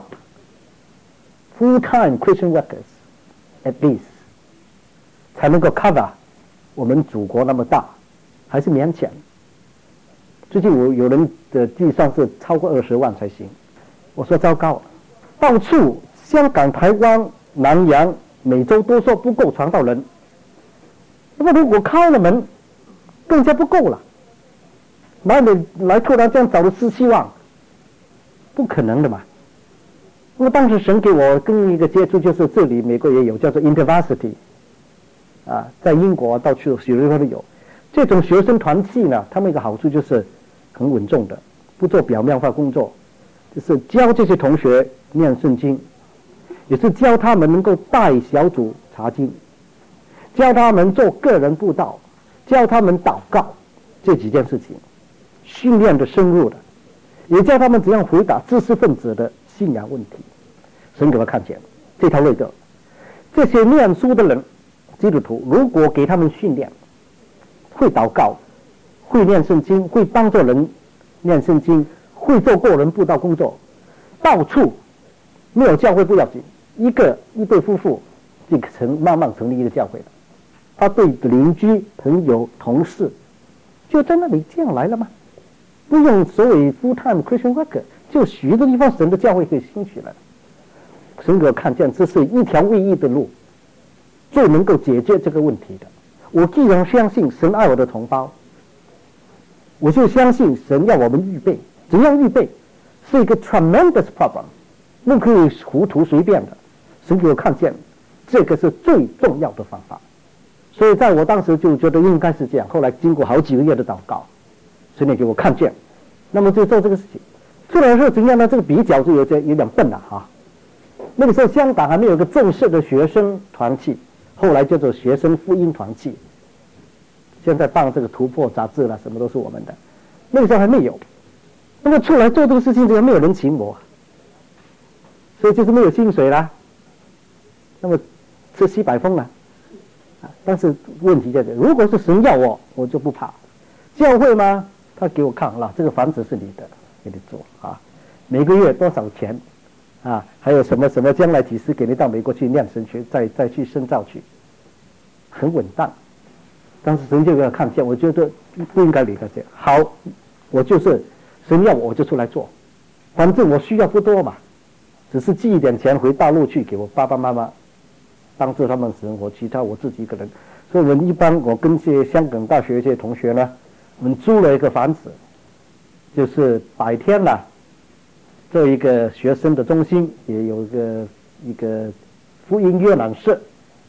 full-time Christian workers at least 才能够 cover 我们祖国那么大，还是勉强。最近有人的计算是超过20万才行。我说糟糕，到处香港、台湾、南洋、美洲都说不够传道人，那么如果开了门，更加不够了。哪里来突然这样找了17万？不可能的嘛。那么当时神给我跟一个接触，就是这里美国也有叫做 InterVarsity 在英国到处许多地方都有这种学生团契呢。他们一个好处就是很稳重的，不做表面化工作，就是教这些同学念圣经，也是教他们能够带小组查经，教他们做个人布道，教他们祷告，这几件事情训练的深入的，也教他们怎样回答知识分子的信仰问题。神给我看见这条路的，这些念书的人，基督徒，如果给他们训练，会祷告，会念圣经，会帮助人念圣经，会做个人布道工作，到处没有教会不要紧，一对夫妇就慢慢成立一个教会了。他对邻居、朋友、同事就在那里这样来了吗？不用所谓 full-time Christian worker， 就许多地方神的教会可以兴起来了。神给我看见这是一条唯一的路，最能够解决这个问题的。我既然相信神爱我的同胞，我就相信神要我们预备。怎样预备是一个 tremendous problem， 不可以糊涂随便的。神给我看见这个是最重要的方法，所以在我当时就觉得应该是这样。后来经过好几个月的祷告，神也给我看见，那么就做这个事情。出来的时候怎样呢？这个比较就有点笨了那个时候香港还没有个正式的学生团契，后来叫做学生福音团契。现在办这个突破杂志了，什么都是我们的。那个时候还没有。那么出来做这个事情，就没有人请我，所以就是没有薪水啦。那么吃西北风了。但是问题在这，如果是神要我就不怕。教会吗？他给我看了，这个房子是你的，给你做每个月多少钱还有什么什么，将来几时给你到美国去念神学，再去深造去，很稳当。当时神就给我看见，我觉得不应该离开这样。好，我就是神要我就出来做，反正我需要不多嘛，只是寄一点钱回大陆去给我爸爸妈妈帮助他们生活，其他我自己一个人。所以我们一般我跟些香港大学一些同学呢，我们租了一个房子，就是白天呢做一个学生的中心，也有一个福音阅览室，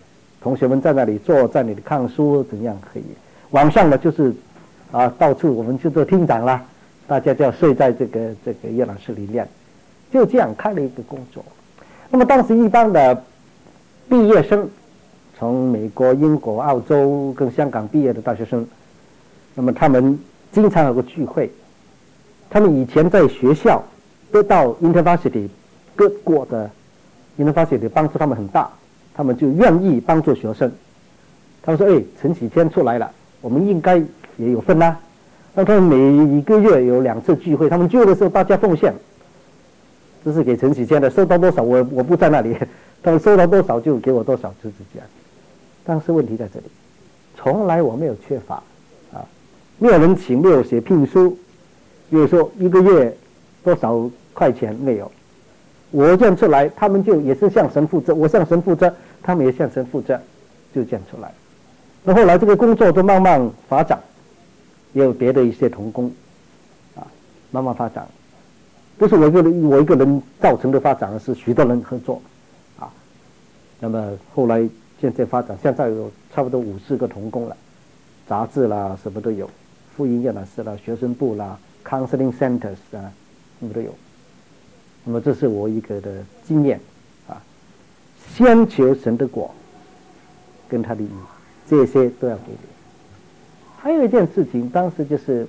同学们在那里坐，在那里看书，怎样可以？晚上呢，就是到处我们就做厅长啦，大家就要睡在这个阅览室里面，就这样开了一个工作。那么当时一般的毕业生，从美国、英国、澳洲跟香港毕业的大学生，那么他们经常有个聚会，他们以前在学校得到 University 各国的 University 帮助他们很大，他们就愿意帮助学生。他们说：“哎，陈启谦出来了，我们应该也有份啊。”那他们每一个月有2次聚会，他们聚会的时候大家奉献，这是给陈启谦的，收到多少我不在那里，他们收到多少就给我多少，就是这样。但是问题在这里，从来我没有缺乏没有人请，没有写聘书，比如说1个月多少块钱没有。我这样出来，他们就也是向神负责，我向神负责，他们也向神负责，就这样出来。那后来这个工作就慢慢发展，也有别的一些同工慢慢发展，不是我一个人造成的发展，而是许多人合作那么后来现在发展，现在有差不多50个同工了，杂志啦什么都有，福音阅览室啦、学生部啦、counseling centers 什么都有。那么这是我一个的经验先求神的国跟他的义，这些都要给你。还有一件事情，当时就是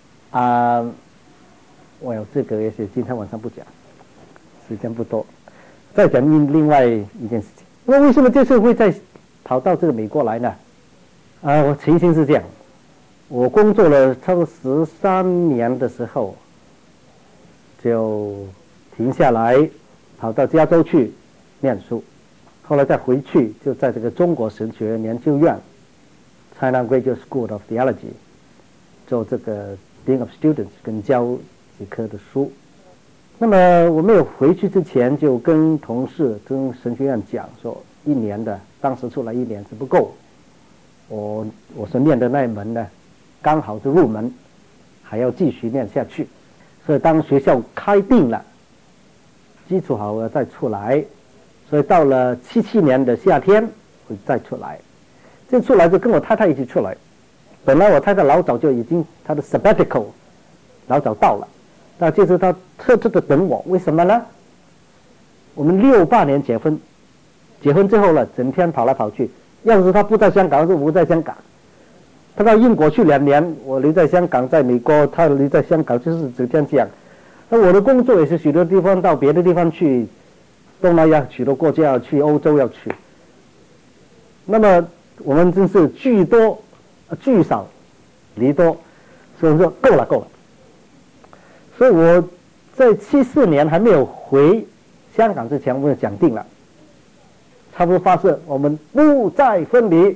这个也许今天晚上不讲，时间不多，再讲另外一件事情。那为什么这次会再跑到这个美国来呢？我情形是这样，我工作了差不多13年的时候，就停下来，跑到加州去念书，后来再回去，就在这个中国神学研究院 China Graduate School of Theology 做这个 Dean of Students 跟教几科的书。那么我没有回去之前，就跟同事跟神学院讲说，1年的，当时出来1年是不够，我所念的那一门呢，刚好是入门，还要继续念下去。所以当学校开定了，基础好了再出来，所以到了77年的夏天会再出来。这出来就跟我太太一起出来。本来我太太老早就已经她的 sabbatical 老早到了，但就是她特地的等我，为什么呢？我们68年结婚，结婚之后了，整天跑来跑去。要是她不在香港，是我在香港。她到英国去2年，我留在香港，在美国她留在香港，就是整天这样。那我的工作也是许多地方到别的地方去，东南亚许多国家要去，欧洲要去。那么我们真是聚多聚少离多，所以说够了。所以我在74年还没有回香港之前，我们就讲定了，差不多发誓我们不再分离，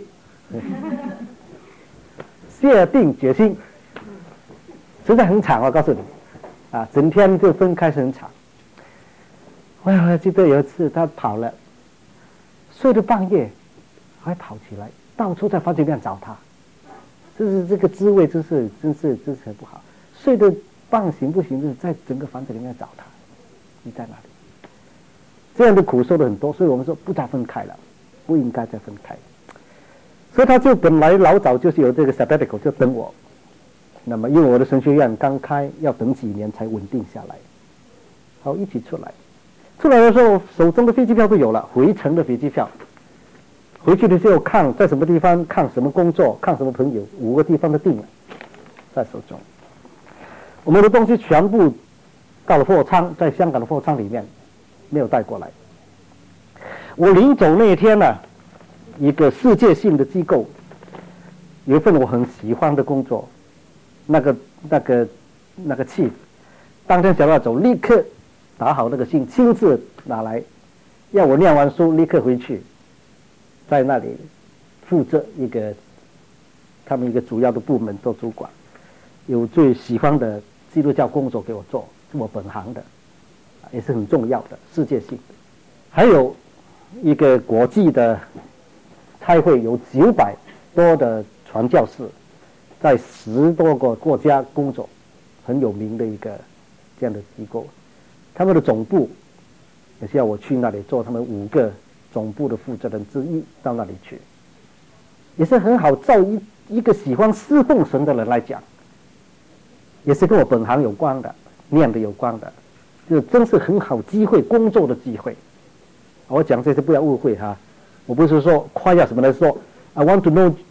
下定决心，实在很惨，我告诉你。整天就分开是很长。我记得有一次他跑了，睡到半夜还跑起来，到处在房间里面找他，这个滋味真是很不好。睡得半醒不醒，就是在整个房子里面找他，你在哪里？这样的苦受了很多，所以我们说不再分开了，不应该再分开。所以他就本来老早就是有这个 sabbatical 就等我。那么因为我的神学院刚开，要等几年才稳定下来，好一起出来。出来的时候手中的飞机票都有了，回程的飞机票。回去的时候看在什么地方，看什么工作，看什么朋友，5个地方都定了，在手中。我们的东西全部到了货仓，在香港的货仓里面，没有带过来。我临走那一天呢，一个世界性的机构有一份我很喜欢的工作。那个 chief 当天想要走，立刻打好那个信，亲自拿来，要我念完书立刻回去，在那里负责他们一个主要的部门做主管，有最喜欢的基督教工作给我做，是我本行的，也是很重要的世界性的。还有一个国际的开会，有900多的传教士。在10多个国家工作，很有名的一个这样的机构，他们的总部也是要我去那里做他们5个总部的负责人之一到那里去，也是很好。照一个喜欢侍奉神的人来讲，也是跟我本行有关的，念的有关的，就真是很好机会，工作的机会。我讲这些不要误会哈，我不是说夸耀什么的，说 I want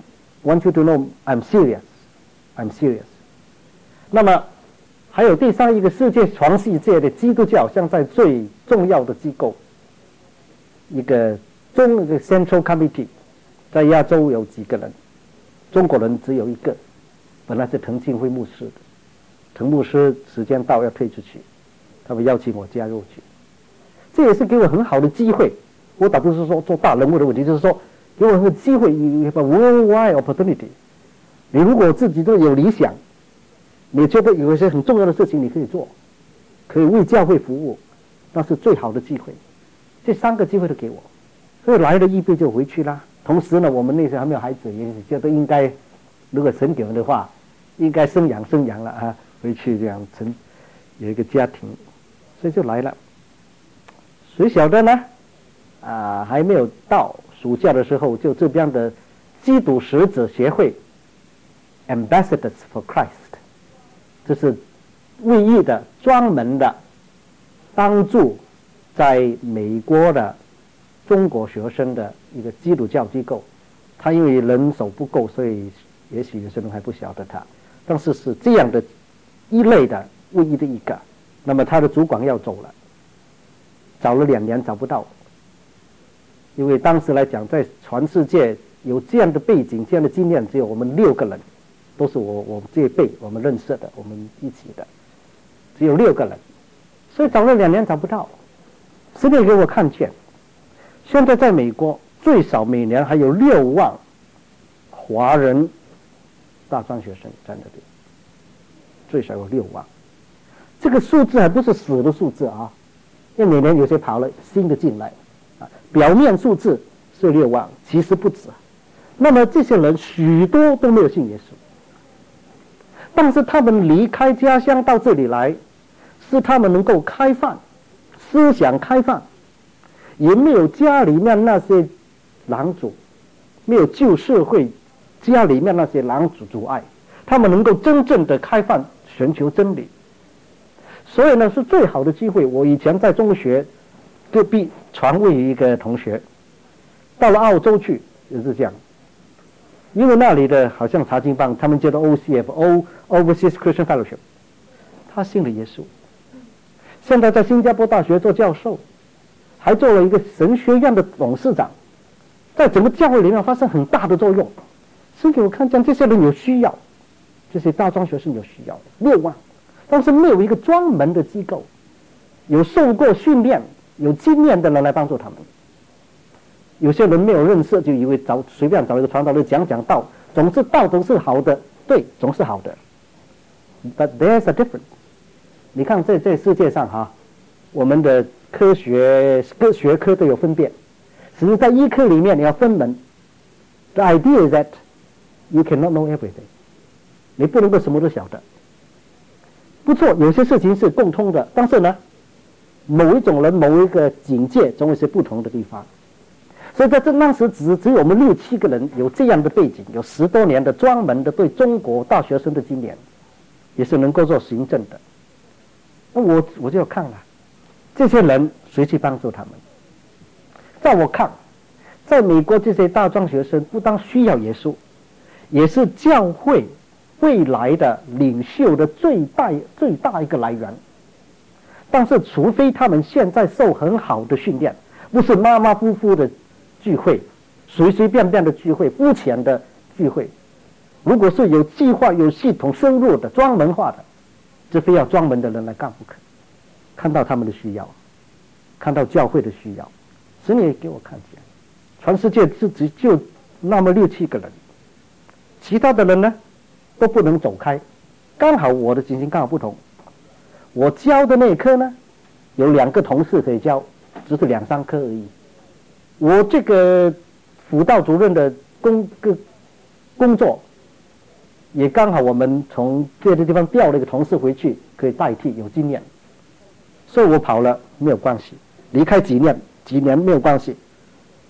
you to know I'm serious。那么还有第三一个世界的基督教现在最重要的机构，一个Central Committee， 在亚洲有几个人，中国人只有一个，本来是滕庆辉牧师的，滕牧师时间到要退出去，他们邀请我加入去，这也是给我很好的机会。我倒不是说做大人物的问题，就是说给我很多机会，有 worldwide opportunity。你如果自己都有理想，你觉得有一些很重要的事情你可以做，可以为教会服务，那是最好的机会。这3个机会都给我，所以来了预备就回去啦。同时呢，我们那时候还没有孩子，也觉得应该，如果神给我的话，应该生养了啊，回去这样有一个家庭，所以就来了。谁晓得呢？还没有到暑假的时候，就这边的基督使者协会 Ambassadors for Christ， 这是唯一的专门的帮助在美国的中国学生的一个基督教机构。他因为人手不够，所以也许有些人还不晓得他，但是是这样的一类的唯一的一个。那么他的主管要走了，找了2年找不到，因为当时来讲，在全世界有这样的背景、这样的经验，只有我们6个人，都是我这一辈我们认识的，我们一起的，只有6个人，所以找了2年找不到。神也给我看见，现在在美国最少每年还有6万华人大专学生在那里，最少有6万。这个数字还不是死的数字啊，因为每年有些跑了新的进来啊，表面数字是6万，其实不止。那么这些人许多都没有信耶稣，但是他们离开家乡到这里来，是他们能够开放思想，开放，也没有家里面那些狼主，没有旧社会家里面那些狼主阻碍，他们能够真正的开放，寻求真理。所以呢，是最好的机会。我以前在中学隔壁传位于一个同学，到了澳洲去也是这样，因为那里的好像查经班，他们叫做 OCF Overseas Christian Fellowship， 他信了耶稣，现在在新加坡大学做教授，还做了一个神学院的董事长，在整个教会里面发生很大的作用。所以给我看见这些人有需要，这些大专学生有需要，6万。但是没有一个专门的机构，有受过训练、有经验的人来帮助他们。有些人没有认识，就以为随便找一个传道人讲道，总是道都是好的，对，总是好的。But there's a difference。你看在世界上哈，我们的科学各学科都有分辨，只是在医科里面你要分门。The idea is that you cannot know everything， 你不能够什么都晓得。不错，有些事情是共通的，但是呢，某一种人某一个境界总有些不同的地方。所以在当时只有我们6、7个人有这样的背景，有10多年的专门的对中国大学生的经验，也是能够做行政的。那我就要看了，这些人谁去帮助他们？在我看，在美国这些大专学生不但需要耶稣，也是教会未来的领袖的最大一个来源。但是除非他们现在受很好的训练，不是马马虎虎的聚会，随随便便的聚会，肤浅的聚会，如果是有计划、有系统、深入的、专门化的，这非要专门的人来干不可。看到他们的需要，看到教会的需要，神也给我看见，全世界就那么6、7个人，其他的人呢都不能走开。刚好我的情形刚好不同，我教的那一科呢有2个同事可以教，只是2、3科而已。我这个辅导主任的工作也刚好我们从别的地方调了一个同事回去可以代替，有经验，所以我跑了没有关系，离开几年没有关系，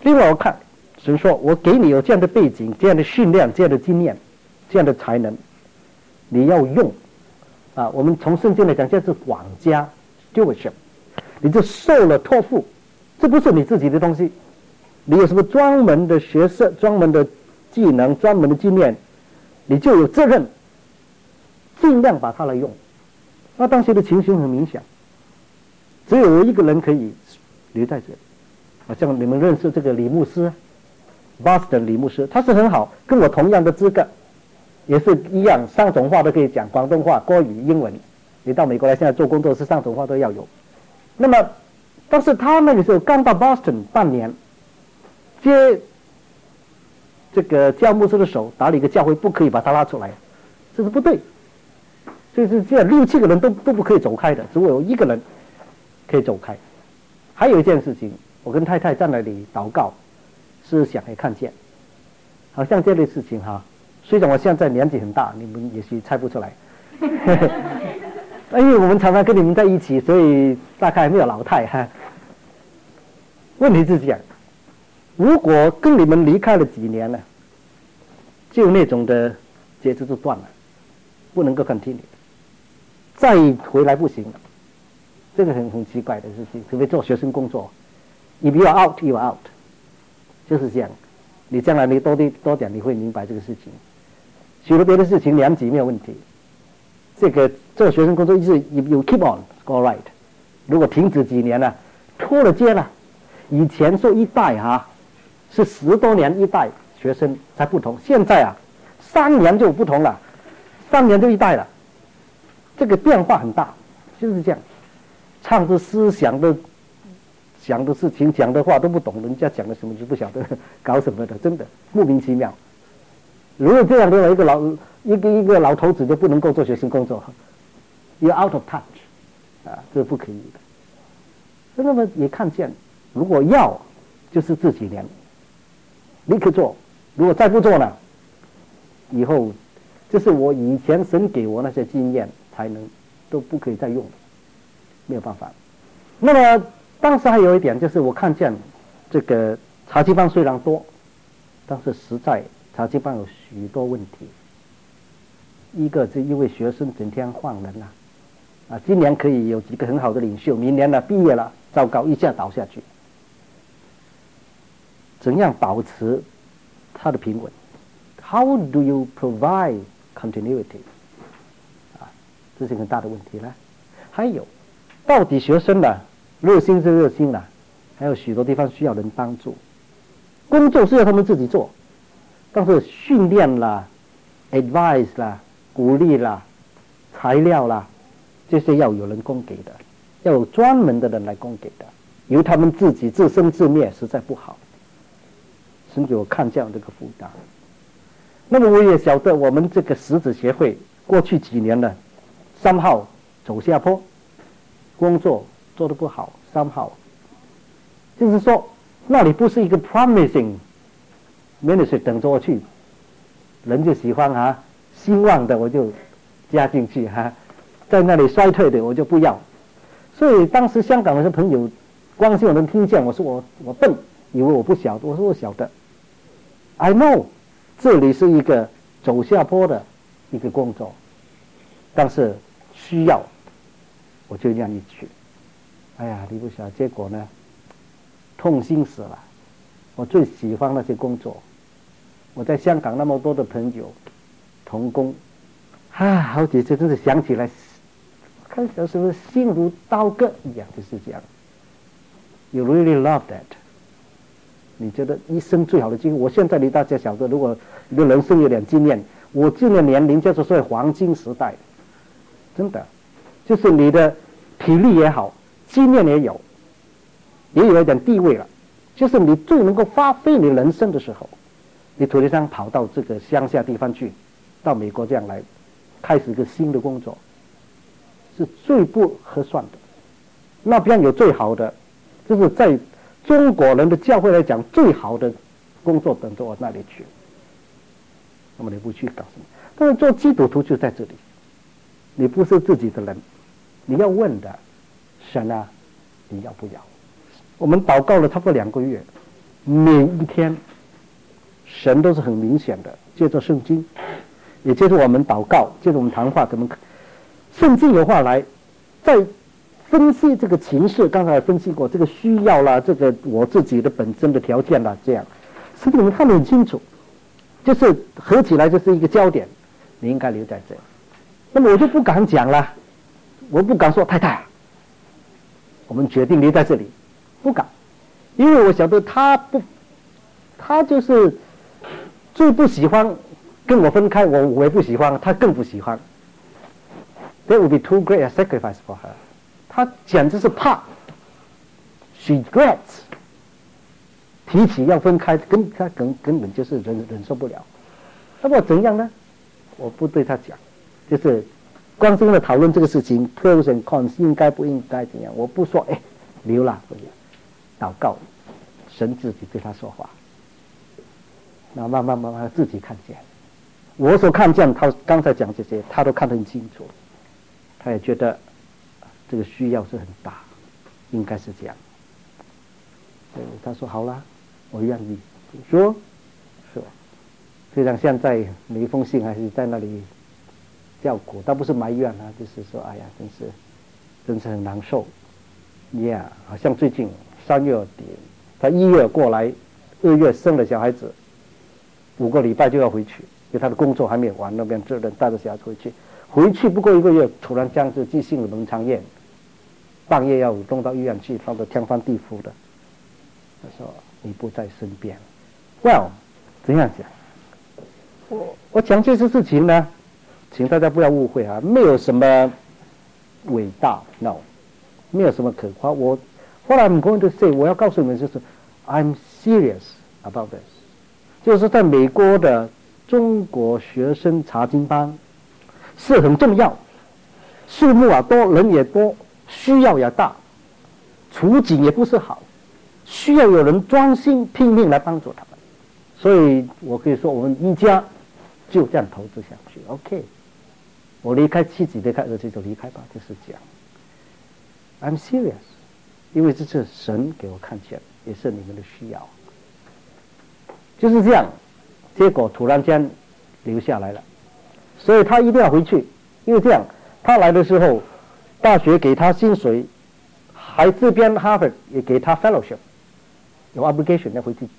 另外我看神说，我给你有这样的背景，这样的训练，这样的经验，这样的才能，你要用啊。我们从圣经来讲，叫做管家 stewardship， 你就受了托付，这不是你自己的东西。你有什么专门的学识、专门的技能、专门的经验，你就有责任尽量把它来用。那当时的情形很明显，只有我一个人可以留在这里。好像你们认识这个李牧师 ，Boston 李牧师，他是很好，跟我同样的资格，也是一样，三种话都可以讲，广东话、国语、英文。你到美国来，现在做工作是三种话都要有。那么，但是他那个时候刚到 Boston 半年，接这个教牧师的手，打理一个教会，不可以把他拉出来，这是不对。所以是这样，6、7个人都不可以走开的，只有我一个人可以走开。还有一件事情，我跟太太在那里祷告，思想也看见，好像这类事情哈，虽然我现在年纪很大，你们也许猜不出来，因为我们常常跟你们在一起，所以大概没有老态哈。问题是这样，如果跟你们离开了几年了，就那种的节奏就断了，不能够 continue， 再回来不行了，这个很奇怪的事情，特别做学生工作。If you are out, you are out， 就是这样。你将来你多点，你会明白这个事情。许多别的事情2级没有问题。这个做学生工作一直 if you keep on, all right。如果停止几年了，脱了节了。以前说一代是10多年一代学生才不同，现在3年就不同了，3年就一代了。这个变化很大，就是这样。唱的思想的。讲的事情、讲的话都不懂，人家讲的什么就不晓得搞什么的，真的莫名其妙。如果这样的一个老头子就不能够做学生工作 ，you out of touch， 这是不可以的。那么也看见，如果要就是这几年立刻做，如果再不做呢，以后就是我以前神给我那些经验才能都不可以再用了，没有办法。那么。当时还有一点就是，我看见这个茶经班虽然多，但是实在茶经班有许多问题。一个是因为学生整天换人今年可以有几个很好的领袖，明年毕业了，糟糕，一下倒下去。怎样保持它的平稳 ？How do you provide continuity？ 这是很大的问题了。还有，到底学生热心是热心还有许多地方需要人帮助。工作是要他们自己做，但是训练啦、advice 啦、鼓励啦、材料啦，这些要有人供给的，要有专门的人来供给的，由他们自己自生自灭，实在不好。神给我看这样这个负担。那么我也晓得，我们这个石子协会过去几年了，somehow走下坡，工作做得不好，somehow，就是说那里不是一个 promising ministry 等着我去，人就喜欢兴旺的我就加进去在那里衰退的我就不要。所以当时香港的朋友光是有人听见我说我笨，以为我不晓得，我说我晓得 ，I know， 这里是一个走下坡的一个工作，但是需要我就这样一去。哎呀，你不晓得，结果呢，痛心死了。我最喜欢那些工作，我在香港那么多的朋友，同工，好几次真是想起来，看起来是不是心如刀割一样，就是这样。You really love that？ 你觉得一生最好的经历？我现在离大家晓得，如果你的人生有点经验，我这个年龄叫做所谓黄金时代，真的，就是你的体力也好。经验也有一点地位了，就是你最能够发挥你人生的时候，你突然间跑到这个乡下地方去，到美国这样来，开始一个新的工作，是最不合算的。那边有最好的，就是在中国人的教会来讲，最好的工作等着我那里去。那么你不去搞什么？但是做基督徒就在这里，你不是自己的人，你要问的。神你要不要？我们祷告了差不多2个月， 每一天，神都是很明显的，借着圣经，也借着我们祷告，借着我们谈话，怎么圣经有话来，在分析这个情势，刚才分析过这个需要啦，这个我自己的本身的条件啦，这样，圣经里面看得很清楚，就是合起来就是一个焦点，你应该留在这。那么我就不敢讲了，我不敢说太太，我们决定留在这里，不敢，因为我晓得他就是最不喜欢跟我分开，我也不喜欢，他更不喜欢。That would be too great a sacrifice for her. 他简直是怕 ，she regrets 提起要分开，他根本就是忍受不了。那么怎样呢？我不对他讲，就是光真的讨论这个事情 ，pros and cons 应该不应该怎样？我不说，留了，祷告，神自己对他说话，那慢慢自己看见。我所看见，他刚才讲这些，他都看得很清楚，他也觉得这个需要是很大，应该是这样。所以他说好啦，我愿意。说，是吧？就像现在每一封信还是在那里叫苦，倒不是埋怨啊，就是说，哎呀，真是很难受。Yeah， 好像最近3月底，他1月过来，2月生了小孩子，5个礼拜就要回去，因为他的工作还没有完，那边责任带着小孩子回去不过1个月，突然这样子急性的门肠炎，半夜要弄到医院去，闹得天翻地覆的。他说你不在身边 ，Well， 怎样讲？我讲这些事情呢，请大家不要误会啊，没有什么伟大 ，no， 没有什么可夸。What I'm going to say， 我要告诉你们就是 ，I'm serious about this， 就是在美国的中国学生查经班是很重要，数目啊多，人也多，需要也大，处境也不是好，需要有人专心拼命来帮助他们。所以我可以说，我们一家就这样投资下去。OK， 我离开妻子，离开儿子就离开吧，就是这样。I'm serious， 因为这是神给我看见，也是你们的需要，就是这样。结果突然间留下来了，所以他一定要回去，因为这样他来的时候，大学给他薪水，还这边 Harvard 也给他 fellowship， 有 obligation 要回去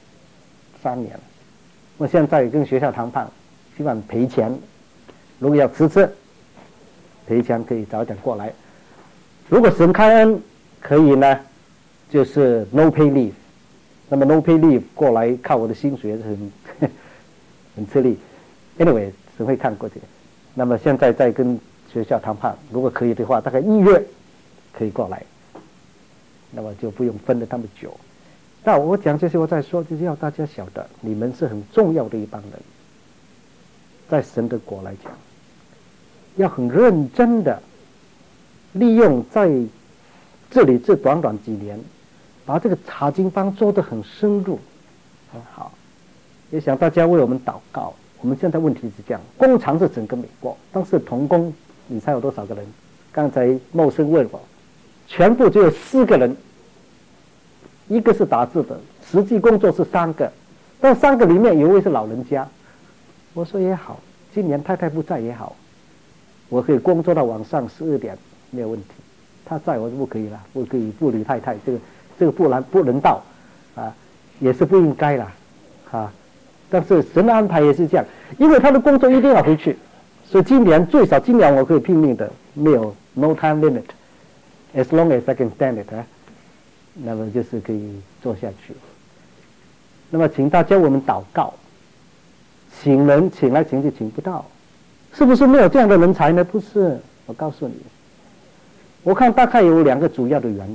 3年了。我现在跟学校谈判，希望赔钱，如果要辞职，赔钱可以早点过来。如果神开恩可以呢，就是 no pay leave， 那么 no pay leave 过来靠我的薪水是很吃力。Anyway， 神会看过这个。那么现在在跟学校谈判，如果可以的话，大概1月可以过来，那么就不用分得那么久。那我讲这些，我再说，就是要大家晓得，你们是很重要的一帮人，在神的国来讲，要很认真的利用在这里这短短几年，把这个查经班做得很深入，很好。也想大家为我们祷告。我们现在问题是这样，工厂是整个美国，但是童工你猜有多少个人？刚才茂生问我，全部只有4个人，一个是打字的，实际工作是3个，但3个里面有一位是老人家。我说也好，今年太太不在也好，我可以工作到晚上12点没有问题。他在我就不可以了，不可以不理太太，这个不人道啊，也是不应该啦啊。但是神的安排也是这样，因为他的工作一定要回去，所以最少今年我可以拼命的，没有 no time limit，as long as I can stand it，那么就是可以做下去。那么请大家我们祷告，请人请来请去请不到，是不是没有这样的人才呢？不是，我告诉你，我看大概有3个主要的原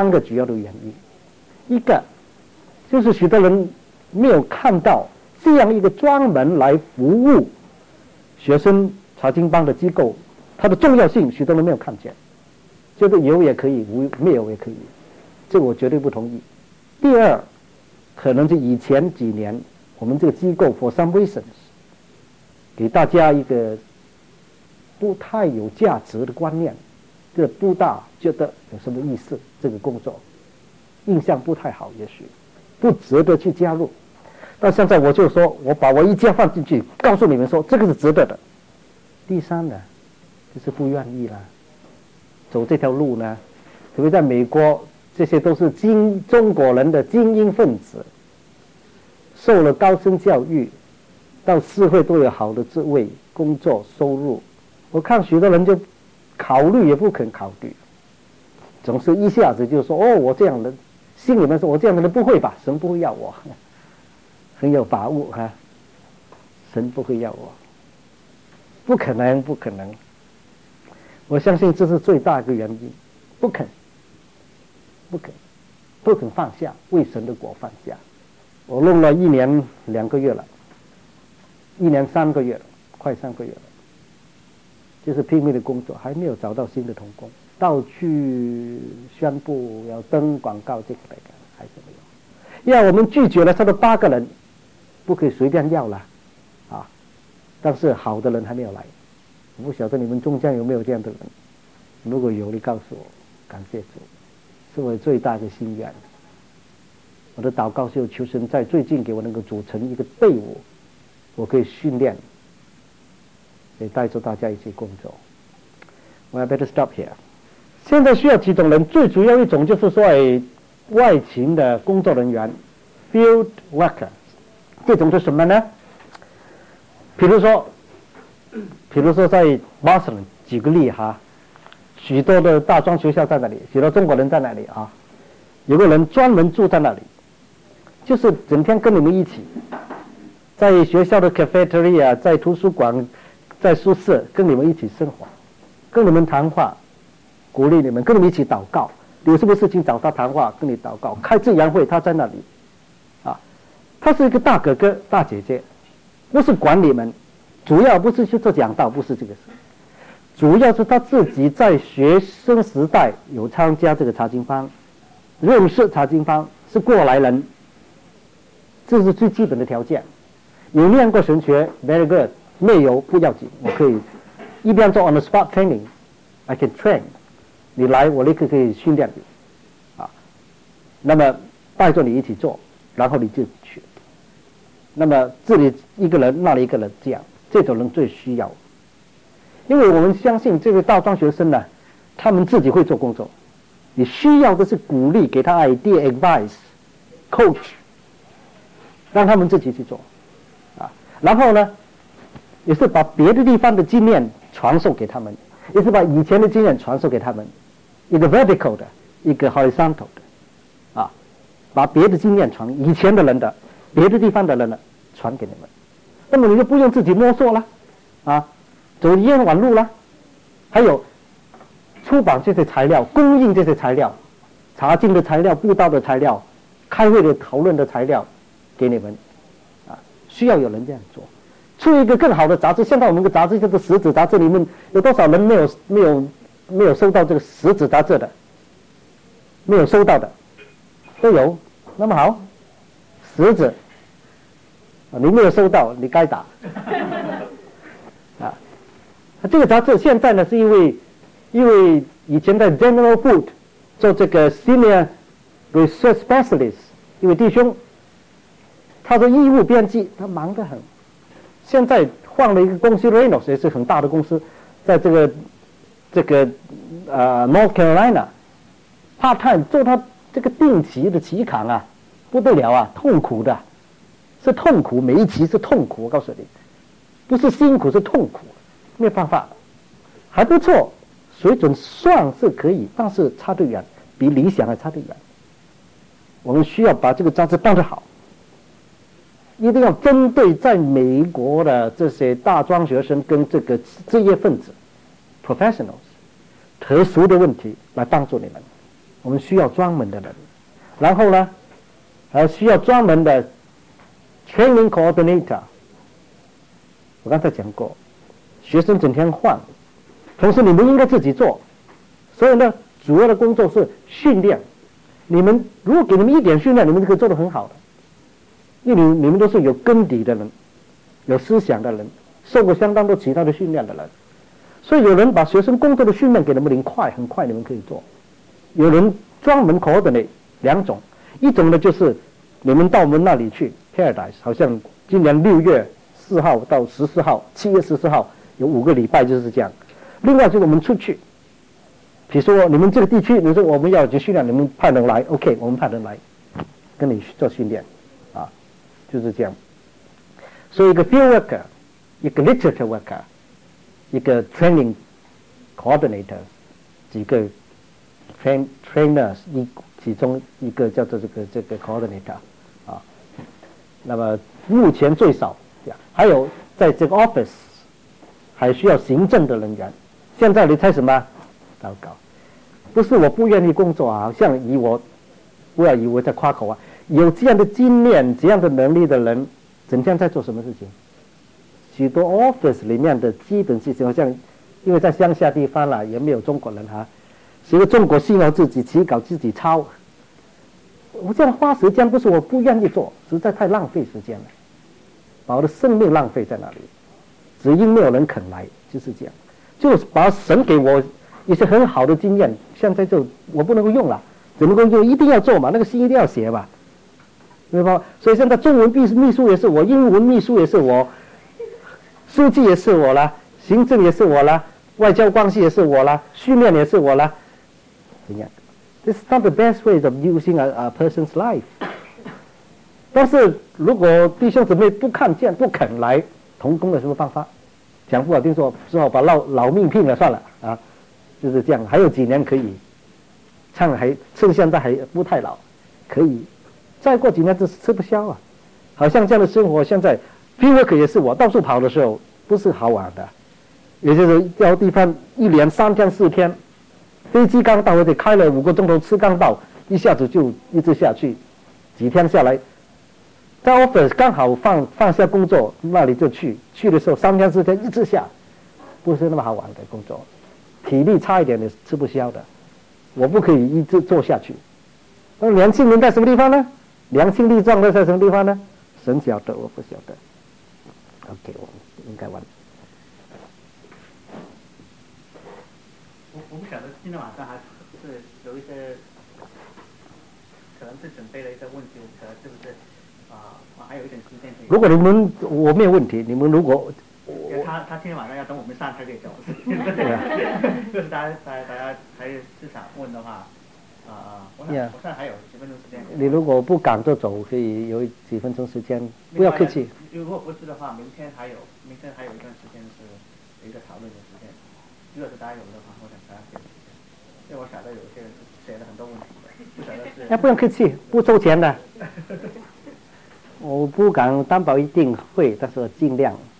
因。一个就是许多人没有看到这样一个专门来服务学生查经班的机构，它的重要性，许多人没有看见。这个有也可以，没有也可以，这个我绝对不同意。第二，可能是以前几年我们这个机构 for some reasons 给大家一个不太有价值的观念，这不大觉得有什么意思，这个工作印象不太好，也许不值得去加入。但现在我就说，我把我一家放进去，告诉你们说这个是值得的。第三呢，就是不愿意了，走这条路呢，特别在美国，这些都是中国人的精英分子，受了高深教育，到社会都有好的职位、工作、收入。我看许多人就考虑也不肯考虑，总是一下子就说：“哦，我这样的，心里面说我这样的人不会吧？神不会要我。”很有把握哈，神不会要我，不可能，不可能。我相信这是最大的原因，不肯放下，为神的国放下。我弄了1年2个月了，1年3个月了，快3个月了，就是拼命的工作，还没有找到新的同工，到处宣布要登广告，这个那个还是没有。要我们拒绝了差不多8个人。不可以随便要了，啊！但是好的人还没有来，我不晓得你们中间有没有这样的人。如果有，你告诉我，感谢主，是我最大的心愿。我的祷告是求神在最近给我能够组成一个队伍，我可以训练，可以带着大家一起工作。我 better stop here。现在需要几种人，最主要一种就是说外勤的工作人员 ，field worker。这种是什么呢？比如说在 Boston 举个例哈，许多的大专学校在那里，许多中国人在那里啊，有个人专门住在那里，就是整天跟你们一起，在学校的 cafeteria， 在图书馆，在宿舍跟你们一起生活，跟你们谈话，鼓励你们，跟你们一起祷告，有什么事情找他谈话，跟你祷告，开自然会他在那里。他是一个大哥哥、大姐姐，不是管你们，主要不是去做讲道，不是这个事，主要是他自己在学生时代有参加这个查经班，认识查经班，是过来人，这是最基本的条件。有念过神学 ，very good， 没有不要紧，我可以一边做 on the spot training，I can train， 你来我立刻可以训练你，那么带着你一起做，然后你就去。那么这里一个人，那里一个人，这种人最需要，因为我们相信这个大专学生呢，他们自己会做工作，你需要的是鼓励，给他 idea、advice、coach， 让他们自己去做，然后呢，也是把别的地方的经验传授给他们，也是把以前的经验传授给他们，一个 vertical 的，一个 horizontal 的，把别的经验传以前的人的。别的地方的人呢，传给你们，那么你就不用自己摸索了，走冤枉路了。还有出版这些材料，供应这些材料，查经的材料、布道的材料、开会的讨论的材料给你们，需要有人这样做，出一个更好的杂志。现在我们的杂志就是实子杂志，你们有多少人没有收到这个实子杂志的？没有收到的都有，那么好。实子，你没有收到，你该打。这个杂志现在呢，是因为以前在 General Food 做这个 Senior Research Specialist， 一位弟兄，他的义务编辑，他忙得很。现在换了一个公司 ，Reynolds 也是很大的公司，在这个North Carolina part time 做他这个定期的期刊啊。不得了啊，痛苦的，是痛苦，每一期是痛苦，我告诉你，不是辛苦，是痛苦，没有办法，还不错，水准算是可以，但是差得远，比理想还差得远。我们需要把这个杂志办得好，一定要针对在美国的这些大专学生跟这个职业分子 professionals 特殊的问题来帮助你们。我们需要专门的人，然后呢？还需要专门的 training coordinator。我刚才讲过，学生整天换，同时你们应该自己做。所以呢，主要的工作是训练。你们如果给你们一点训练，你们就可以做得很好的。因为你们都是有根底的人，有思想的人，受过相当多其他的训练的人。所以有人把学生工作的训练给你们很快你们可以做。有人专门 coordinate 2种。一种呢就是你们到我们那里去 Paradise， 好像今年6月4号到14号，7月14号有5个礼拜就是这样。另外就是我们出去，比如说你们这个地区，你说我们要去训练，你们派人来 ，OK， 我们派人来跟你做训练，啊，就是这样。所以一个 field worker， 一个 literature worker， 一个 training coordinator， 几个 trainers， 其中一个叫做这个 coordinator， 啊，那么目前最少，还有在这个 office 还需要行政的人员。现在你猜什么？祷告。不是我不愿意工作啊，好像不要以为在夸口啊，有这样的经验、这样的能力的人，整天在做什么事情？许多 office 里面的基本事情，好像因为在乡下地方啦，也没有中国人哈，所以中国信要自己起稿自己抄。我这样花时间不是我不愿意做，实在太浪费时间了，把我的生命浪费在那里，只因没有人肯来，就是这样。就是把神给我一些很好的经验，现在就我不能够用了，只能够用，一定要做嘛，那个信一定要写嘛，明白吗？所以现在中文秘书也是我，英文秘书也是我，书记也是我啦，行政也是我啦，外交关系也是我啦，训练也是我啦，怎样 ？This is not the best way of using a person's life。但是如果弟兄姊妹不看见、不肯来同工，有什么办法？讲不好听说，只好把老命拼了算了啊，就是这样。还有几年可以，趁现在还不太老，可以，再过几年就吃不消啊。好像这样的生活，现在 field work 也是我到处跑的时候，不是好玩的。也就是到地方一连3天4天，飞机刚到，而且开了5个钟头，车刚到，一下子就一直下去，几天下来。在 office 刚好放下工作，那里就去的时候3天4天一直下，不是那么好玩的工作，体力差一点也吃不消的，我不可以一直做下去。那年轻人在什么地方呢？年轻力壮的在什么地方呢？神晓得，我不晓得。OK， 我们应该完。 我不晓得今天晚上还是有一些可能是准备了一些问题，是不是？还有一点时间可以。 如果我没有问题，你们如果他今天晚上要等我们上才可以走，就是大家还是想问的话，我现在还有几分钟时间。 你如果不赶着走，可以有几分钟时间，不要客气。 如果不是的话，明天还有一段时间是有一个讨论的时间。如果是大家有的话，我想大家可以。因为我晓得有些人写了很多问题，不晓得是。 不用客气，不收钱的。我不敢担保一定会，但是我尽量。